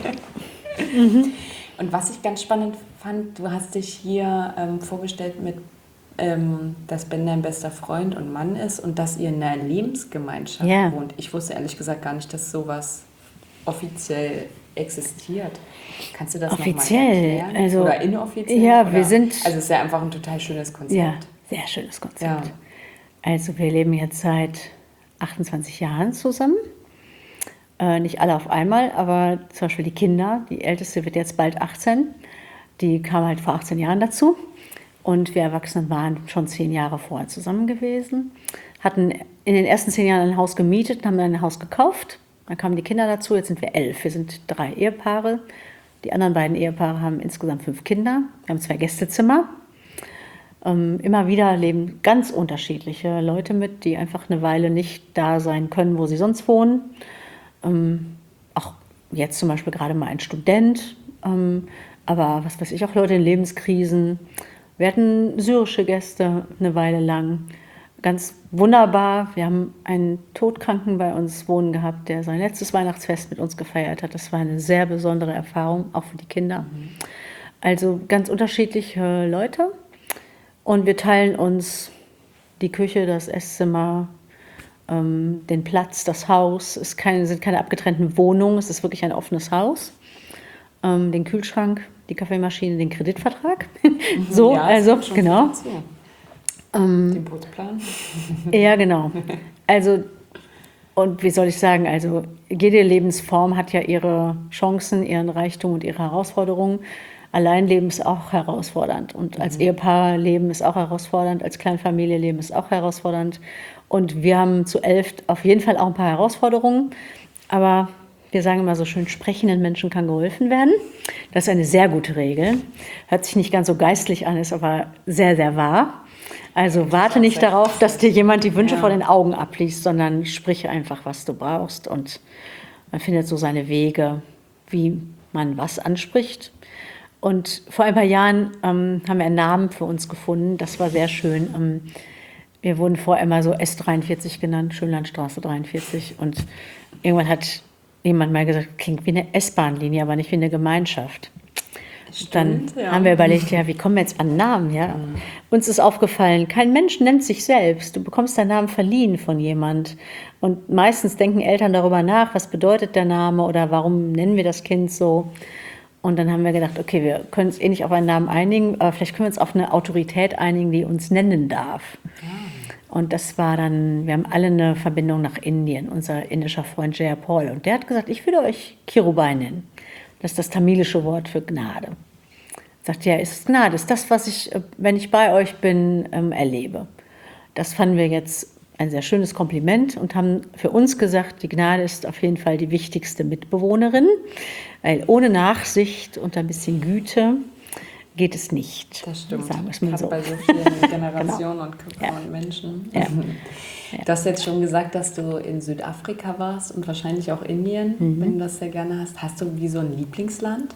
mhm. Und was ich ganz spannend fand, du hast dich hier ähm, vorgestellt mit dass Ben dein bester Freund und Mann ist und dass ihr in einer Lebensgemeinschaft ja. wohnt. Ich wusste ehrlich gesagt gar nicht, dass sowas offiziell existiert. Kannst du das offiziell, nochmal erklären? Also, oder inoffiziell? Ja, oder? wir sind... Also es ist ja einfach ein total schönes Konzept. Ja, sehr schönes Konzept. Ja. Also wir leben jetzt seit achtundzwanzig Jahren zusammen. Äh, nicht alle auf einmal, aber zum Beispiel die Kinder. Die Älteste wird jetzt bald achtzehn. Die kam halt vor achtzehn Jahren dazu. Und wir Erwachsenen waren schon zehn Jahre vorher zusammen gewesen, hatten in den ersten zehn Jahren ein Haus gemietet und haben dann ein Haus gekauft. Dann kamen die Kinder dazu, jetzt sind wir elf. Wir sind drei Ehepaare. Die anderen beiden Ehepaare haben insgesamt fünf Kinder. Wir haben zwei Gästezimmer. Ähm, immer wieder leben ganz unterschiedliche Leute mit, die einfach eine Weile nicht da sein können, wo sie sonst wohnen. Ähm, auch jetzt zum Beispiel gerade mal ein Student, ähm, aber was weiß ich, auch Leute in Lebenskrisen. Wir hatten syrische Gäste eine Weile lang. Ganz wunderbar. Wir haben einen Todkranken bei uns wohnen gehabt, der sein letztes Weihnachtsfest mit uns gefeiert hat. Das war eine sehr besondere Erfahrung, auch für die Kinder. Also ganz unterschiedliche Leute. Und wir teilen uns die Küche, das Esszimmer, ähm, den Platz, das Haus. Es keine, sind keine abgetrennten Wohnungen, es ist wirklich ein offenes Haus. Ähm, den Kühlschrank, die Kaffeemaschine, den Kreditvertrag. so, Ja, also, schon genau. dazu. Den Putzplan. Ja, genau. Also, und wie soll ich sagen, also jede Lebensform hat ja ihre Chancen, ihren Reichtum und ihre Herausforderungen. Alleinleben ist auch herausfordernd und als Ehepaar leben ist auch herausfordernd, als Kleinfamilie leben ist auch herausfordernd. Und wir haben zu elf auf jeden Fall auch ein paar Herausforderungen, aber wir sagen immer so schön, sprechenden Menschen kann geholfen werden. Das ist eine sehr gute Regel. Hört sich nicht ganz so geistlich an, ist aber sehr, sehr wahr. Also warte nicht darauf, dass dir jemand die Wünsche Ja. vor den Augen abliest, sondern sprich einfach, was du brauchst. Und man findet so seine Wege, wie man was anspricht. Und vor ein paar Jahren ähm, haben wir einen Namen für uns gefunden. Das war sehr schön. Ähm, wir wurden vorher immer so S dreiundvierzig genannt, Schönlandstraße dreiundvierzig. Und irgendwann hat jemand mal gesagt, klingt wie eine S-Bahn-Linie, aber nicht wie eine Gemeinschaft. Dann Stimmt, ja. haben wir überlegt, ja, wie kommen wir jetzt an Namen? Ja? Uns ist aufgefallen, kein Mensch nennt sich selbst. Du bekommst deinen Namen verliehen von jemand. Und meistens denken Eltern darüber nach, was bedeutet der Name oder warum nennen wir das Kind so. Und dann haben wir gedacht, okay, wir können uns eh nicht auf einen Namen einigen, aber vielleicht können wir uns auf eine Autorität einigen, die uns nennen darf. Und das war dann, wir haben alle eine Verbindung nach Indien, unser indischer Freund Jaya Paul. Und der hat gesagt, ich würde euch Kirubai nennen. Das ist das tamilische Wort für Gnade. Sagt ja, ist Gnade, ist das, was ich, wenn ich bei euch bin, ähm, erlebe. Das fanden wir jetzt ein sehr schönes Kompliment und haben für uns gesagt, die Gnade ist auf jeden Fall die wichtigste Mitbewohnerin, weil ohne Nachsicht und ein bisschen Güte geht es nicht. Das stimmt. Sagen wir es mal Gerade so. bei so vielen Generationen und Köpfen Ja. und Menschen. Ja. Du hast jetzt schon gesagt, dass du in Südafrika warst und wahrscheinlich auch Indien, Mhm. wenn du das sehr gerne hast. Hast du wie so ein Lieblingsland?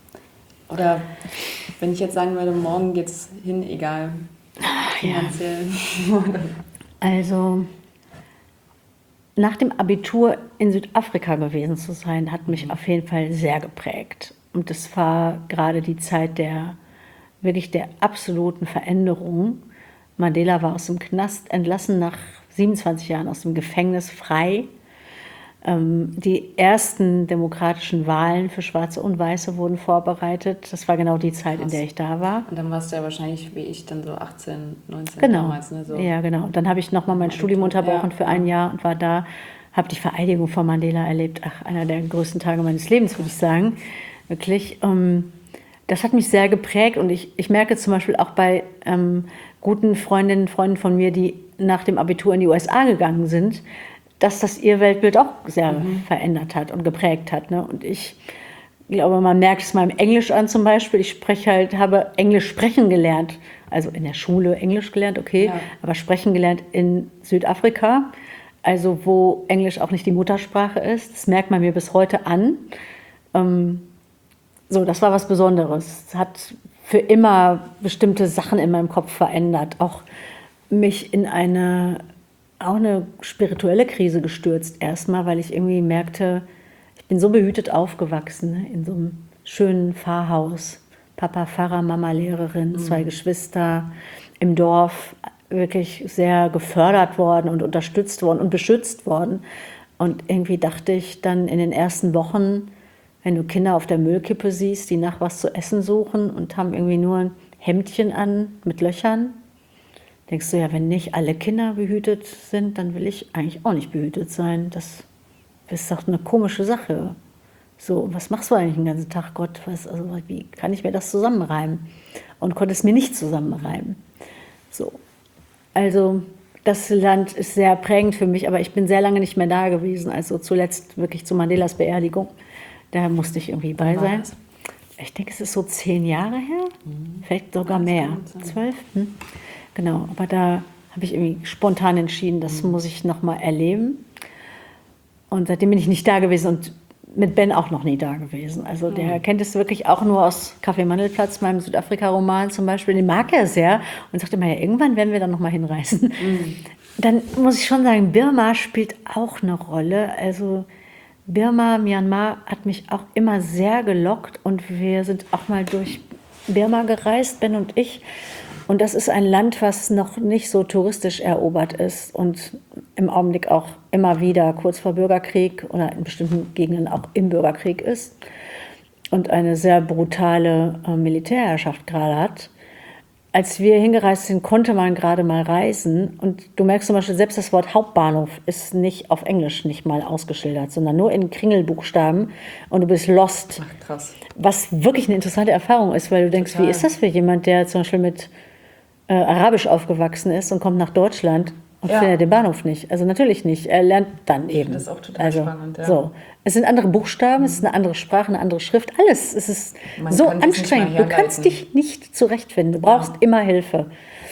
Oder wenn ich jetzt sagen würde, morgen geht's hin, egal, finanziell. Also nach dem Abitur in Südafrika gewesen zu sein, hat mich auf jeden Fall sehr geprägt. Und das war gerade die Zeit der wirklich der absoluten Veränderung. Mandela war aus dem Knast entlassen, nach siebenundzwanzig Jahren aus dem Gefängnis frei. Ähm, die ersten demokratischen Wahlen für Schwarze und Weiße wurden vorbereitet. Das war genau die Zeit, Krass. in der ich da war. Und dann warst du ja wahrscheinlich wie ich dann so achtzehn, neunzehn Genau, damals. Ne, so. ja genau. Und dann habe ich nochmal mein Studium unterbrochen Ja. für ein Jahr und war da, habe die Vereidigung von Mandela erlebt. Ach, einer der größten Tage meines Lebens, würde ich sagen. Wirklich. Ähm, das hat mich sehr geprägt und ich, ich merke zum Beispiel auch bei ähm, guten Freundinnen und Freunden von mir, die nach dem Abitur in die U S A gegangen sind, dass das ihr Weltbild auch sehr mhm. verändert hat und geprägt hat. Ne? Und ich glaube, man merkt es meinem Englisch an zum Beispiel. Ich spreche halt, habe Englisch sprechen gelernt, also in der Schule Englisch gelernt, okay, Ja. aber sprechen gelernt in Südafrika, also wo Englisch auch nicht die Muttersprache ist. Das merkt man mir bis heute an. Ähm, so, das war was Besonderes. Es hat für immer bestimmte Sachen in meinem Kopf verändert, auch mich in eine auch eine spirituelle Krise gestürzt erstmal, weil ich irgendwie merkte, ich bin so behütet aufgewachsen, ne, in so einem schönen Pfarrhaus. Papa Pfarrer, Mama Lehrerin, zwei Geschwister im Dorf, wirklich sehr gefördert worden und unterstützt worden und beschützt worden. Und irgendwie dachte ich dann in den ersten Wochen, wenn du Kinder auf der Müllkippe siehst, die nach was zu essen suchen und haben irgendwie nur ein Hemdchen an mit Löchern, denkst du ja, wenn nicht alle Kinder behütet sind, dann will ich eigentlich auch nicht behütet sein. Das ist doch eine komische Sache. So, was machst du eigentlich den ganzen Tag, Gott? Was, also, wie kann ich mir das zusammenreimen? Und konnte es mir nicht zusammenreimen. So, also das Land ist sehr prägend für mich, aber ich bin sehr lange nicht mehr da gewesen. Also zuletzt wirklich zu Mandelas Beerdigung. Da musste ich irgendwie bei Wann war sein. das? Ich denke, es ist so zehn Jahre her, vielleicht sogar mehr. Zwölf? Hm? Genau, aber da habe ich irgendwie spontan entschieden, das muss ich nochmal erleben. Und seitdem bin ich nicht da gewesen und mit Ben auch noch nie da gewesen. Also der kennt es wirklich auch nur aus Café Mandelplatz, meinem Südafrika-Roman zum Beispiel. Den mag er sehr und sagte immer, ja, irgendwann werden wir dann nochmal hinreisen. Mhm. Dann muss ich schon sagen, Birma spielt auch eine Rolle. Also Birma, Myanmar hat mich auch immer sehr gelockt und wir sind auch mal durch Birma gereist, Ben und ich. Und das ist ein Land, was noch nicht so touristisch erobert ist und im Augenblick auch immer wieder kurz vor Bürgerkrieg oder in bestimmten Gegenden auch im Bürgerkrieg ist und eine sehr brutale äh, Militärherrschaft gerade hat. Als wir hingereist sind, konnte man gerade mal reisen und du merkst zum Beispiel, selbst das Wort Hauptbahnhof ist nicht auf Englisch nicht mal ausgeschildert, sondern nur in Kringelbuchstaben und du bist lost. Ach, krass. Was wirklich eine interessante Erfahrung ist, weil du denkst, Total. wie ist das für jemand, der zum Beispiel mit äh, Arabisch aufgewachsen ist und kommt nach Deutschland und Ja. findet den Bahnhof nicht. Also natürlich nicht. Er lernt dann eben. Das ist auch total also, spannend, ja. So. Es sind andere Buchstaben, es ist eine andere Sprache, eine andere Schrift. Alles. Es ist Man so kann sich nicht anstrengend. mal Du kannst herleiten. dich nicht zurechtfinden. Du brauchst immer Hilfe.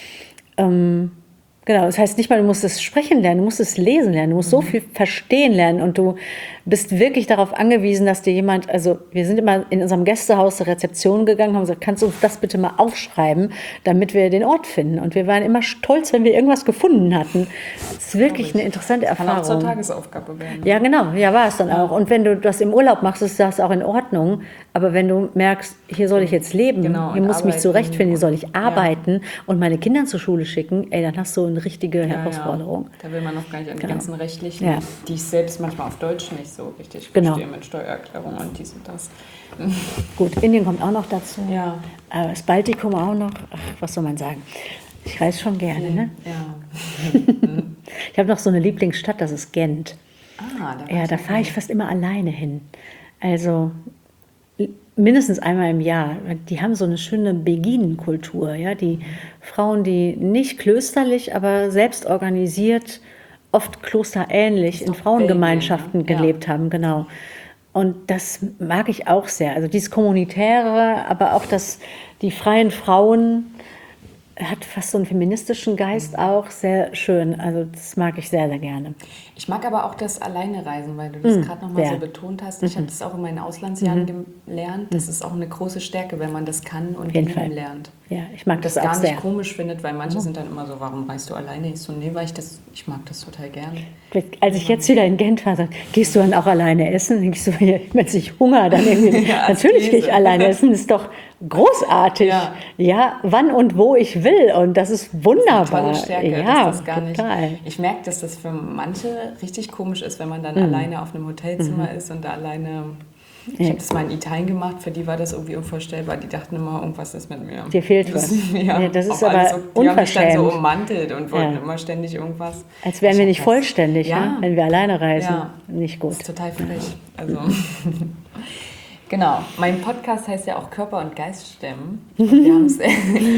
Ähm, genau, das heißt nicht mal, du musst es sprechen lernen, du musst es lesen lernen, du musst so viel verstehen lernen und du bist wirklich darauf angewiesen, dass dir jemand, also wir sind immer in unserem Gästehaus zur Rezeption gegangen, haben gesagt, kannst du uns das bitte mal aufschreiben, damit wir den Ort finden. Und wir waren immer stolz, wenn wir irgendwas gefunden hatten. Das ist wirklich eine interessante Kann auch zur Erfahrung. Tagesaufgabe werden. Ja, genau, ja, war es dann auch. Und wenn du das im Urlaub machst, ist das auch in Ordnung. Aber wenn du merkst, hier soll ich jetzt leben, Genau, hier und muss ich mich arbeiten zurechtfinden, hier und- soll ich ja. arbeiten und meine Kinder zur Schule schicken, ey, dann hast du eine richtige Ja, Herausforderung. ja. Da will man noch gar nicht an die Genau. ganzen rechtlichen, Ja. die ich selbst manchmal auf Deutsch nicht so richtig Genau. verstehe mit Steuererklärung und dies und das. Gut, Indien kommt auch noch dazu. Ja. Äh, das Baltikum auch noch. Ach, was soll man sagen? Ich reise schon gerne, ne? Ja. Ich habe noch so eine Lieblingsstadt, das ist Gent. Ah, da, Ja, da fahre ich fast immer alleine hin. Also mindestens einmal im Jahr. Die haben so eine schöne Beginenkultur. Ja? Die Frauen, die nicht klösterlich, aber selbst organisiert, oft klosterähnlich in doch Frauengemeinschaften Belgien, ne? gelebt haben. Genau. Und das mag ich auch sehr. Also dieses Kommunitäre, aber auch das, die freien Frauen, hat fast so einen feministischen Geist auch, sehr schön. Also das mag ich sehr, sehr gerne. Ich mag aber auch das Alleinereisen, weil du das gerade nochmal ja. so betont hast. Ich habe das auch in meinen Auslandsjahren gelernt. Das ist auch eine große Stärke, wenn man das kann und jeden lieben Fall. lernt. Ja, ich mag Und das das auch gar nicht sehr. komisch findet, weil manche sind dann immer so, warum reist du alleine? Ich so, nee, weil ich das, ich mag das total gern. Als ich jetzt wieder in Gent war, sagte, gehst du dann auch alleine essen? Dann denke ich so, ja, wenn ich Hunger, dann irgendwie. Ja, als Natürlich gehe ich Käse. alleine essen, ist doch großartig. Ja. Ja. wann und wo ich will. Und das ist wunderbar. Tolle Stärke, ja, dass das gar total. nicht. Ich merke, dass das für manche richtig komisch ist, wenn man dann alleine auf einem Hotelzimmer ist und da alleine. Ich Ja. habe das mal in Italien gemacht, für die war das irgendwie unvorstellbar. Die dachten immer, irgendwas ist mit mir. Dir fehlt das, was. Ja, Ja, das ist auf aber alles so, die haben mich dann so unverschämt. ummantelt und wollten Ja. immer ständig irgendwas. Als wären Ich wir hab nicht das- vollständig, Ja. ne? Wenn wir alleine reisen. Ja. Nicht gut. Das ist total frech. Also. Genau, mein Podcast heißt ja auch Körper- und Geiststimmen. Und wir haben es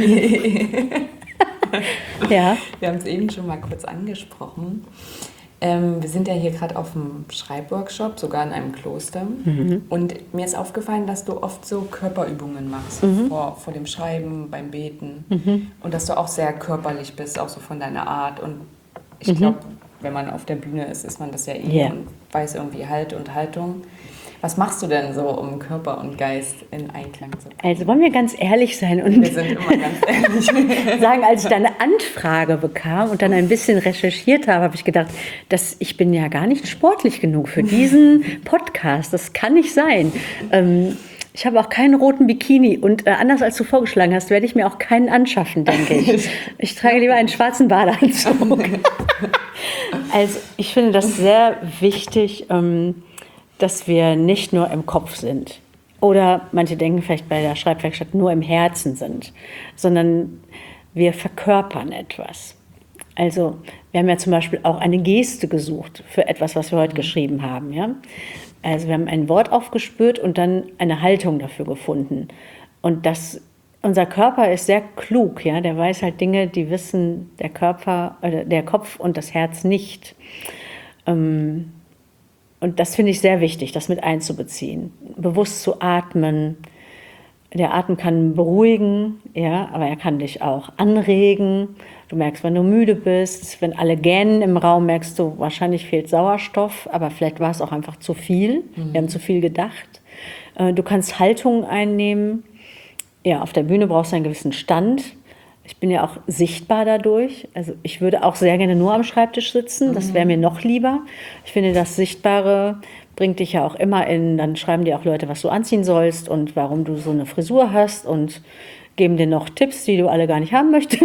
Ja. wir haben es eben schon mal kurz angesprochen. Ähm, wir sind ja hier gerade auf einem Schreibworkshop, sogar in einem Kloster. Und mir ist aufgefallen, dass du oft so Körperübungen machst, vor, vor dem Schreiben, beim Beten. Und dass du auch sehr körperlich bist, auch so von deiner Art. Und ich glaube, wenn man auf der Bühne ist, ist man das ja eh Ja. und weiß irgendwie Halt und Haltung. Was machst du denn so, um Körper und Geist in Einklang zu bringen? Also wollen wir ganz ehrlich sein und Wir sind immer ganz ehrlich. sagen, als ich deine Anfrage bekam und dann ein bisschen recherchiert habe, habe ich gedacht, dass ich bin ja gar nicht sportlich genug für diesen Podcast. Das kann nicht sein. Ähm, ich habe auch keinen roten Bikini und äh, anders als du vorgeschlagen hast, werde ich mir auch keinen anschaffen, denke ich. Ich trage lieber einen schwarzen Badeanzug. Also ich finde das sehr wichtig, ähm, dass wir nicht nur im Kopf sind. Oder manche denken vielleicht bei der Schreibwerkstatt nur im Herzen sind, sondern wir verkörpern etwas. Also wir haben ja zum Beispiel auch eine Geste gesucht für etwas, was wir heute geschrieben haben. Ja? Also wir haben ein Wort aufgespürt und dann eine Haltung dafür gefunden. Und das unser Körper ist sehr klug, ja, der weiß halt Dinge, die wissen der Körper, oder der Kopf und das Herz nicht. Ähm, und das finde ich sehr wichtig, das mit einzubeziehen. Bewusst zu atmen. Der Atem kann beruhigen, ja, aber er kann dich auch anregen. Du merkst, wenn du müde bist, wenn alle gähnen im Raum, merkst du, wahrscheinlich fehlt Sauerstoff, aber vielleicht war es auch einfach zu viel. Mhm. Wir haben zu viel gedacht. Äh, du kannst Haltungen einnehmen. Ja, auf der Bühne brauchst du einen gewissen Stand. Ich bin ja auch sichtbar dadurch. Also ich würde auch sehr gerne nur am Schreibtisch sitzen. Das wäre mir noch lieber. Ich finde, das Sichtbare bringt dich ja auch immer in, dann schreiben dir auch Leute, was du anziehen sollst und warum du so eine Frisur hast und geben dir noch Tipps, die du alle gar nicht haben möchtest.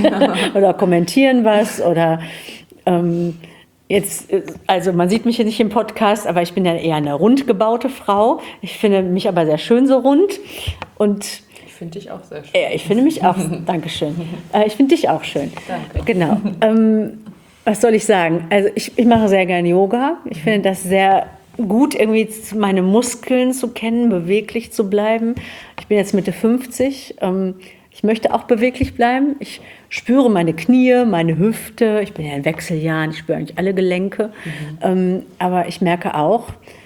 Oder kommentieren was oder ähm, jetzt, also man sieht mich hier nicht im Podcast, aber ich bin ja eher eine rund gebaute Frau. Ich finde mich aber sehr schön so rund und ich finde dich auch sehr schön. Ja, ich finde mich auch, Dankeschön. Äh, ich finde dich auch schön. Danke. Genau. Ähm, was soll ich sagen? Also ich, ich mache sehr gerne Yoga. Ich finde das sehr gut, irgendwie meine Muskeln zu kennen, beweglich zu bleiben. Ich bin jetzt Mitte fünfzig. Ähm, ich möchte auch beweglich bleiben. Ich spüre meine Knie, meine Hüfte. Ich bin ja in Wechseljahren, ich spüre eigentlich alle Gelenke. Mhm. Ähm, aber ich merke auch,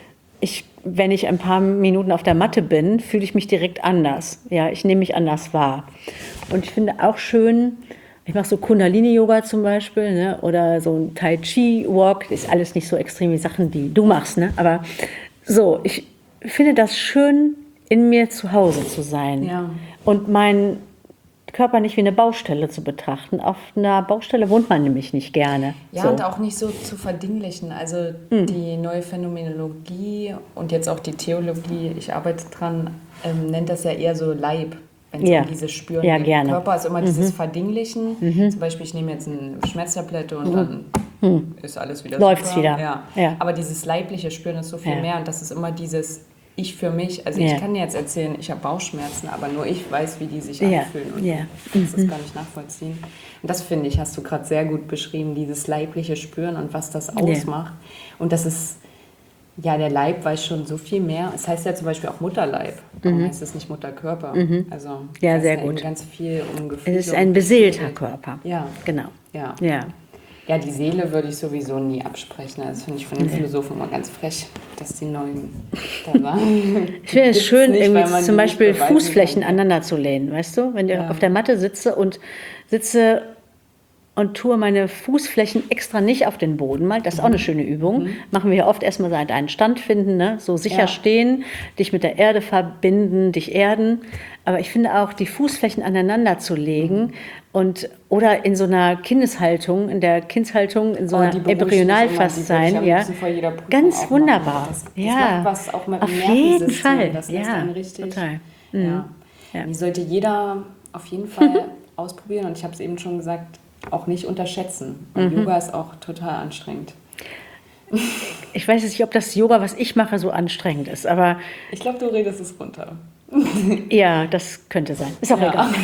ich wenn ich ein paar Minuten auf der Matte bin, fühle ich mich direkt anders. Ja, ich nehme mich anders wahr. Und ich finde auch schön, ich mache so Kundalini-Yoga zum Beispiel, ne, oder so ein Tai Chi-Walk. Das ist alles nicht so extrem wie Sachen, die du machst. Ne? Aber so, ich finde das schön, in mir zu Hause zu sein. Ja. Und mein Körper nicht wie eine Baustelle zu betrachten. Auf einer Baustelle wohnt man nämlich nicht gerne. Ja, so. Und auch nicht so zu verdinlichen. Also hm. die neue Phänomenologie und jetzt auch die Theologie, ich arbeite dran, ähm, nennt das ja eher so Leib, wenn es ja. um dieses Spüren ja, geht. gerne. Körper ist immer mhm. dieses Verdinglichen. Mhm. Zum Beispiel, ich nehme jetzt eine Schmerztablette und mhm. dann mhm. ist alles wieder Läuft's super. wieder. Ja. Ja. Aber dieses leibliche Spüren ist so viel ja. mehr und das ist immer dieses Ich für mich, also ja. ich kann jetzt erzählen, ich habe Bauchschmerzen, aber nur ich weiß, wie die sich ja. anfühlen und ja. das mhm. ist gar nicht nachvollziehen. Und das finde ich, hast du gerade sehr gut beschrieben, dieses leibliche Spüren und was das ausmacht. Ja. Und das ist, ja, der Leib weiß schon so viel mehr. Es heißt ja zum Beispiel auch Mutterleib, warum mhm. heißt es nicht Mutterkörper? Mhm. Also ja, sehr ja gut. Ganz viel um Gefühle. Es ist ein beseelter Körper. Ja. Genau. Ja. ja. Ja, die Seele würde ich sowieso nie absprechen. Das finde ich von den nee. Philosophen immer ganz frech, dass die Neuen da waren. Ich finde es schön, nicht, irgendwie zum Beispiel Fußflächen aneinander zu lehnen, weißt du? Wenn ich ja. auf der Matte sitze und sitze und tue meine Fußflächen extra nicht auf den Boden mal. Das ist mhm. auch eine schöne Übung. Mhm. Machen wir ja oft erstmal so einen Stand finden, ne? So sicher ja. stehen, dich mit der Erde verbinden, dich erden. Aber ich finde auch, die Fußflächen aneinander zu legen mhm. und oder in so einer Kindeshaltung, in der Kindshaltung, in so oh, einer Embryonalfastsein, ja, ganz wunderbar. Das, das ja, macht was auch mit dem auf jeden Fall. Das ja, lässt einen richtig. Total. Mhm. Ja. Ja. Die sollte jeder auf jeden Fall ausprobieren. Und ich habe es eben schon gesagt, auch nicht unterschätzen. Und mhm. Yoga ist auch total anstrengend. Ich weiß nicht, ob das Yoga, was ich mache, so anstrengend ist, aber... Ich glaube, du redest es runter. Ja, das könnte sein. Ist auch ja. egal.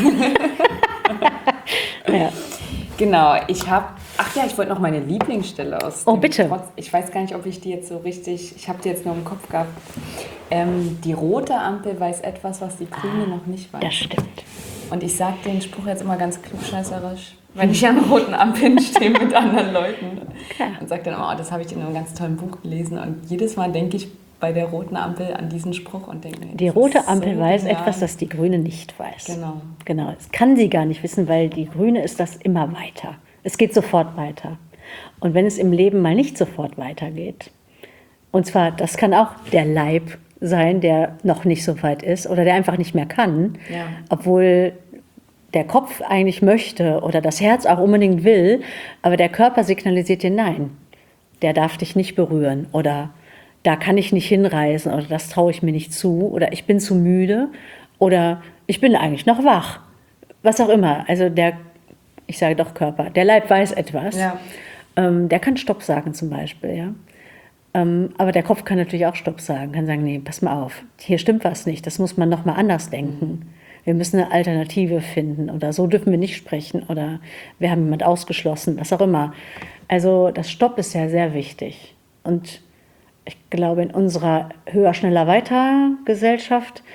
ja. Genau, ich habe... Ach ja, ich wollte noch meine Lieblingsstelle aus. Oh, bitte. Trotz, ich weiß gar nicht, ob ich die jetzt so richtig... Ich habe die jetzt nur im Kopf gehabt. Ähm, die rote Ampel weiß etwas, was die grüne noch nicht weiß. Das stimmt. Und ich sage den Spruch jetzt immer ganz klugscheißerisch, wenn ich an roten Ampeln stehe mit anderen Leuten. Ja. Und sage dann immer, oh, das habe ich in einem ganz tollen Buch gelesen. Und jedes Mal denke ich bei der roten Ampel an diesen Spruch und denke mir, die rote Ampel so weiß genial. Etwas, das die grüne nicht weiß. Genau. Genau. Das kann sie gar nicht wissen, weil die grüne ist das immer weiter. Es geht sofort weiter. Und wenn es im Leben mal nicht sofort weitergeht, und zwar, das kann auch der Leib sein, der noch nicht so weit ist oder der einfach nicht mehr kann, ja. obwohl der Kopf eigentlich möchte oder das Herz auch unbedingt will, aber der Körper signalisiert dir nein, der darf dich nicht berühren oder da kann ich nicht hinreisen oder das traue ich mir nicht zu oder ich bin zu müde oder ich bin eigentlich noch wach, was auch immer. Also der, ich sage doch Körper, der Leib weiß etwas, ja. ähm, der kann Stopp sagen zum Beispiel, ja. Ähm, aber der Kopf kann natürlich auch Stopp sagen, kann sagen, nee, pass mal auf, hier stimmt was nicht, das muss man noch mal anders denken. Wir müssen eine Alternative finden oder so dürfen wir nicht sprechen oder wir haben jemand ausgeschlossen, was auch immer. Also das Stopp ist ja sehr wichtig. Und ich glaube, in unserer Höher, Schneller, Weiter Gesellschaft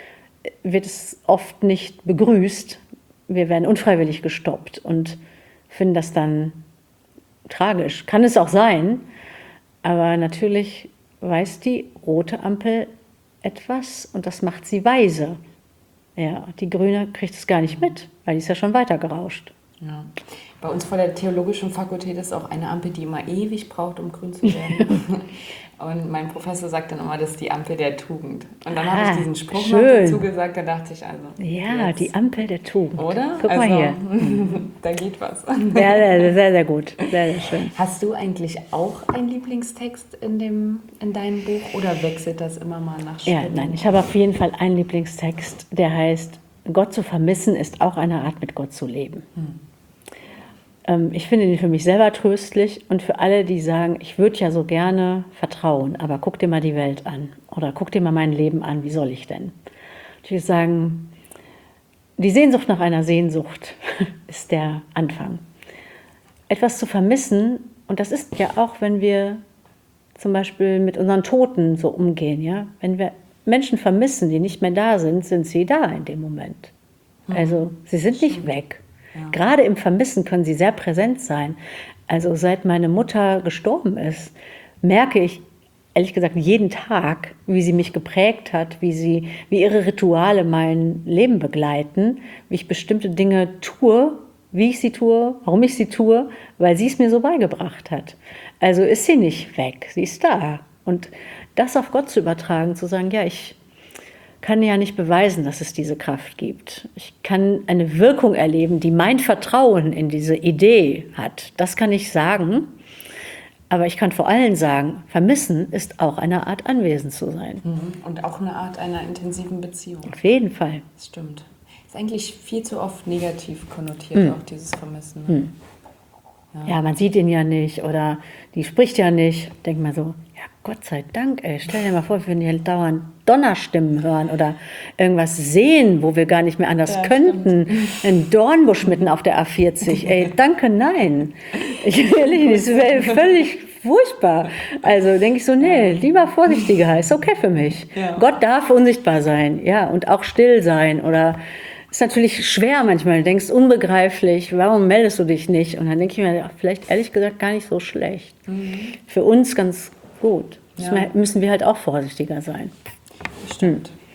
wird es oft nicht begrüßt. Wir werden unfreiwillig gestoppt und finden das dann tragisch. Kann es auch sein, aber natürlich weiß die rote Ampel etwas und das macht sie weise. Ja, die grüne kriegt es gar nicht mit, weil die ist ja schon weiter gerauscht. Ja. Bei uns vor der theologischen Fakultät ist auch eine Ampel, die immer ewig braucht, um grün zu werden. Und mein Professor sagt dann immer, das ist die Ampel der Tugend. Und dann ah, habe ich diesen Spruch schön. noch dazu gesagt, da dachte ich also... Ja, jetzt. Die Ampel der Tugend. Oder? Guck also, mal hier. Da geht was. Sehr, sehr, sehr, sehr gut. Sehr, sehr schön. Hast du eigentlich auch einen Lieblingstext in, dem, in deinem Buch oder wechselt das immer mal nach Stimmung? Ja, nein, ich habe auf jeden Fall einen Lieblingstext, der heißt, Gott zu vermissen ist auch eine Art, mit Gott zu leben. Hm. Ich finde ihn für mich selber tröstlich und für alle, die sagen, ich würde ja so gerne vertrauen, aber guck dir mal die Welt an oder guck dir mal mein Leben an, wie soll ich denn? Ich würde sagen, die Sehnsucht nach einer Sehnsucht ist der Anfang. Etwas zu vermissen, und das ist ja auch, wenn wir zum Beispiel mit unseren Toten so umgehen, ja? Wenn wir Menschen vermissen, die nicht mehr da sind, sind sie da in dem Moment. Also sie sind nicht weg. Ja. Gerade im Vermissen können sie sehr präsent sein. Also seit meine Mutter gestorben ist, merke ich, ehrlich gesagt, jeden Tag, wie sie mich geprägt hat, wie, sie, wie ihre Rituale mein Leben begleiten, wie ich bestimmte Dinge tue, wie ich sie tue, warum ich sie tue, weil sie es mir so beigebracht hat. Also ist sie nicht weg, sie ist da. Und das auf Gott zu übertragen, zu sagen, ja, ich kann ja nicht beweisen, dass es diese Kraft gibt. Ich kann eine Wirkung erleben, die mein Vertrauen in diese Idee hat. Das kann ich sagen. Aber ich kann vor allem sagen, vermissen ist auch eine Art, anwesend zu sein. Und auch eine Art einer intensiven Beziehung. Auf jeden Fall. Das stimmt. Ist eigentlich viel zu oft negativ konnotiert, hm. auch dieses Vermissen. Hm. Ja. ja, man sieht ihn ja nicht oder die spricht ja nicht. Denkt man so, ja, Gott sei Dank, ey. Stell dir mal vor, wir würden hier dauernd Donnerstimmen hören oder irgendwas sehen, wo wir gar nicht mehr anders ja, könnten. Stimmt. Ein Dornbusch mitten auf der A vierzig. Ey, danke, nein. Ich ehrlich, das wäre völlig furchtbar. Also denke ich so, nee, lieber vorsichtiger, ist okay für mich. Ja. Gott darf unsichtbar sein, ja, und auch still sein oder ist natürlich schwer manchmal. Du denkst, unbegreiflich, warum meldest du dich nicht? Und dann denke ich mir, vielleicht ehrlich gesagt gar nicht so schlecht. Mhm. Für uns ganz gut. Ja. Müssen wir halt auch vorsichtiger sein. Stimmt. Hm.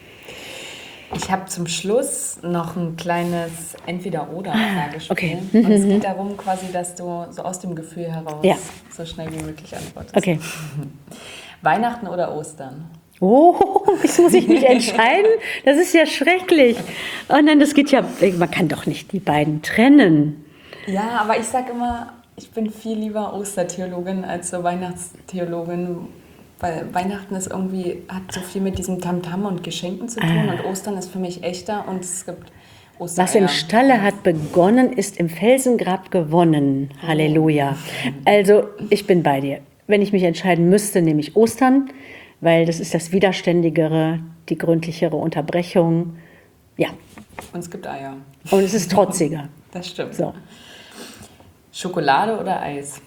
Ich habe zum Schluss noch ein kleines Entweder-Oder-Fragespiel. Okay. Und es geht darum quasi, dass du so aus dem Gefühl heraus ja. so schnell wie möglich antwortest. Okay. Weihnachten oder Ostern? Oh, das muss ich nicht entscheiden. Das ist ja schrecklich. Oh nein, das geht ja, man kann doch nicht die beiden trennen. Ja, aber ich sage immer, ich bin viel lieber Ostertheologin als so Weihnachtstheologin, weil Weihnachten ist irgendwie, hat so viel mit diesem Tamtam und Geschenken zu tun ah. und Ostern ist für mich echter und es gibt Ostereier. Was im Stalle hat begonnen, ist im Felsengrab gewonnen. Oh. Halleluja. Also ich bin bei dir. Wenn ich mich entscheiden müsste, nehme ich Ostern, weil das ist das Widerständigere, die gründlichere Unterbrechung. Ja. Und es gibt Eier. Und es ist trotziger. Das stimmt. So. Schokolade oder Eis?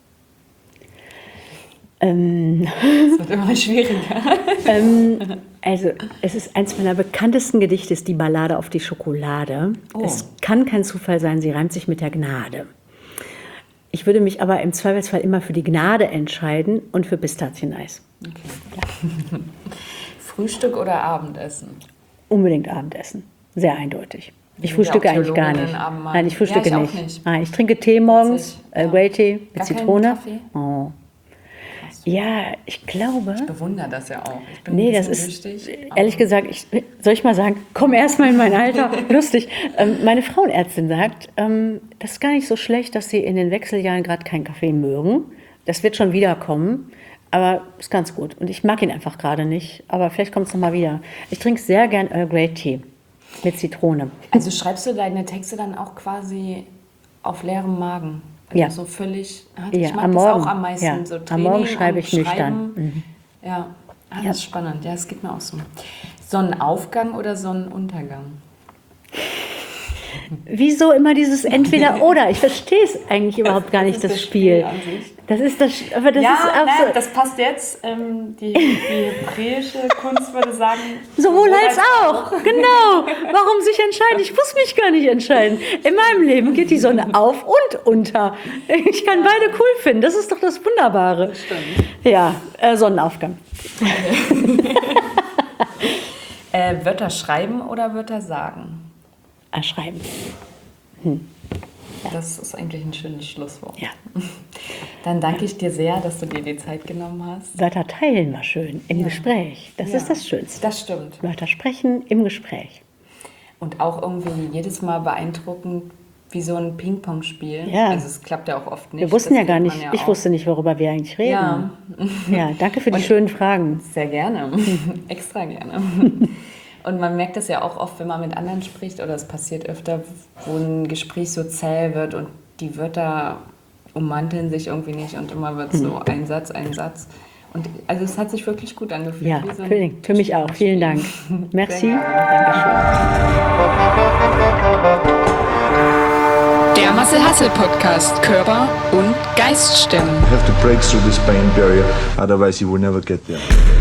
Ähm, das wird immer schwieriger. ähm, also, es ist eins meiner bekanntesten Gedichte, ist die Ballade auf die Schokolade. Oh. Es kann kein Zufall sein, sie reimt sich mit der Gnade. Ich würde mich aber im Zweifelsfall immer für die Gnade entscheiden und für Pistazieneis. Okay. Ja. Frühstück oder Abendessen? Unbedingt Abendessen. Sehr eindeutig. Ich frühstücke eigentlich gar nicht. Nein, ich frühstücke ja, ich nicht. nicht. Nein, ich trinke Tee morgens, äh, ja. Grey Tea mit gar Zitrone. Kaffee? Oh. Ja, ich glaube. Ich bewundere das ja auch. Ich bin nee, das ist süchtig, ehrlich gesagt, ich, soll ich mal sagen, komm erst mal in mein Alter. Lustig. Ähm, meine Frauenärztin sagt, ähm, das ist gar nicht so schlecht, dass sie in den Wechseljahren gerade keinen Kaffee mögen. Das wird schon wiederkommen. Aber ist ganz gut. Und ich mag ihn einfach gerade nicht. Aber vielleicht kommt es nochmal wieder. Ich trinke sehr gern Earl Grey Tea mit Zitrone. Also schreibst du deine Texte dann auch quasi auf leerem Magen? Also ja. So völlig. Ich ja, mag am das Morgen. auch am meisten. Ja. So am Morgen schreibe ich nüchtern. Mhm. Ja, ah, das ja. ist spannend. Ja, es geht mir auch so. Sonnenaufgang oder Sonnenuntergang? Wieso immer dieses Entweder-Oder? Ich verstehe es eigentlich überhaupt gar nicht, Das das, ist das Spiel. Spiel an sich. Das ist das, aber das ja, ist nein, absolut. das passt jetzt. Ähm, die, die hebräische Kunst würde sagen... Sowohl als auch, genau. Warum sich entscheiden? Ich muss mich gar nicht entscheiden. In meinem Leben geht die Sonne auf und unter. Ich kann beide cool finden. Das ist doch das Wunderbare. Das stimmt. Ja, äh, Sonnenaufgang. Äh, Wörter schreiben oder Wörter sagen? Ah, schreiben. Das ist eigentlich ein schönes Schlusswort. Ja. Dann danke ich dir sehr, dass du dir die Zeit genommen hast. Wörter teilen war schön im Ja. Gespräch. Das Ja. ist das Schönste. Das stimmt. Wörter sprechen im Gespräch. Und auch irgendwie jedes Mal beeindruckend, wie so ein Ping-Pong-Spiel. Ja. Also es klappt ja auch oft nicht. Wir wussten Das ja gar kennt man nicht, ja ich auch. wusste nicht, worüber wir eigentlich reden. Ja, Ja, danke für die Und- schönen Fragen. sehr gerne. Extra gerne. Und man merkt das ja auch oft, wenn man mit anderen spricht, oder es passiert öfter, wo ein Gespräch so zäh wird und die Wörter ummanteln sich irgendwie nicht und immer wird so ein Satz, ein Satz. Und also es hat sich wirklich gut angefühlt. Ja, wie so ein für, für mich auch. Vielen Dank. Merci. Sehr Dankeschön. Der Marcel Hassel Podcast Körper und Geist stimmen. You have to break through this pain barrier, otherwise you will never get there.